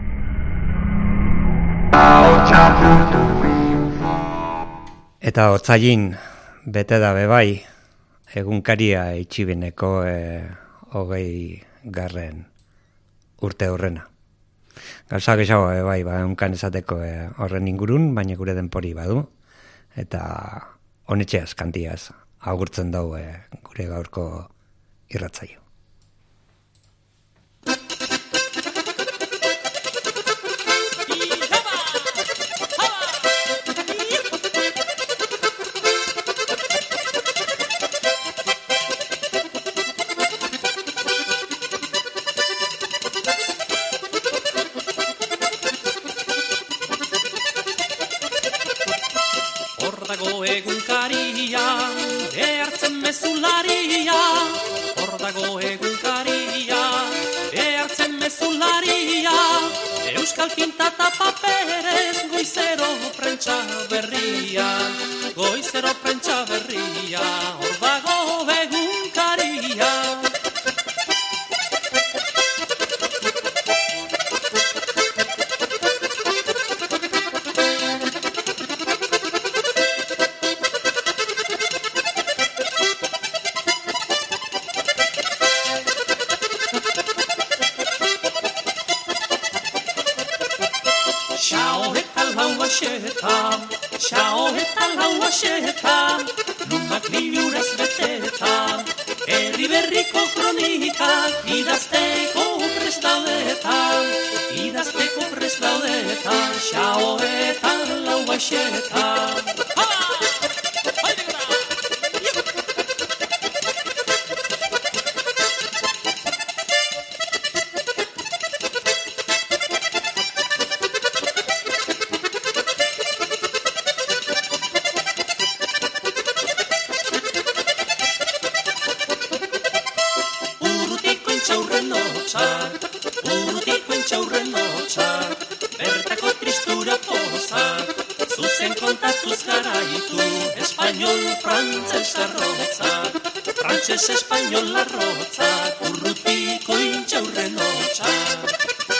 Eta otzailin, bete da bebai, egunkaria itxibineko e, hogei garren urte horrena. Gauza gehiago e, bai, ba, egunkan esateko e, horren ingurun, baina gure denpori badu, eta honetxeaz, kantiaz, agurtzen dau e, gure gaurko irratzaio. Euskal tinta eta paperez, goizero prentsa berria, goizero prentsa berria, hor dago egunkaria. Xao eta lau asetan, lumak bilurez betetan, herri berriko kronikak idazteko prestaudetan, idazteko prestaudetan, xao eta lau asetan. Frantses espainol arrotzak, urrutiko intxaurren hotxak.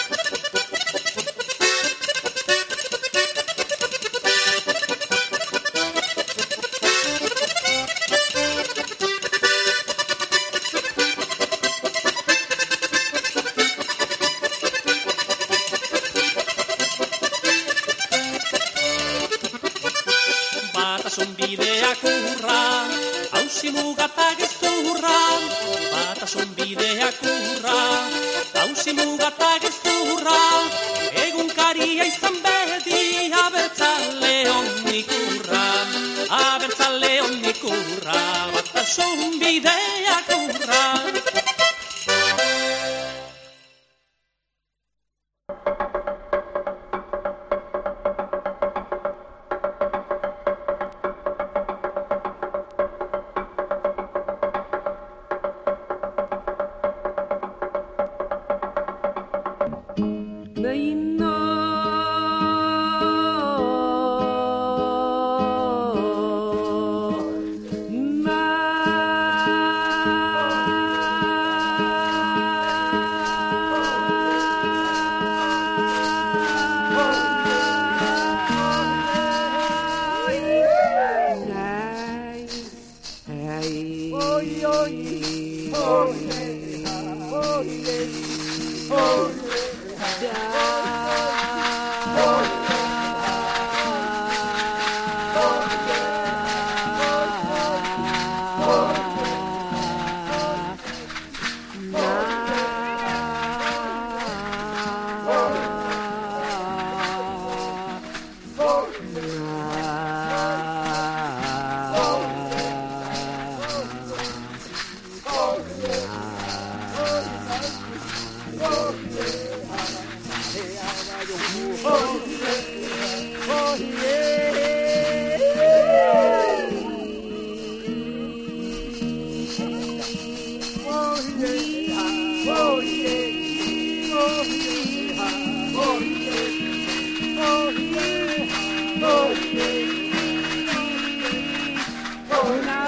Batasun bideak urra, hausi mugatak gezurra, batasun bideak urra, hausi mugatak gezurra, egunkaria izan bedi, abertzale honnik urra, abertzale honnik urra, batasun bideak urra. Na una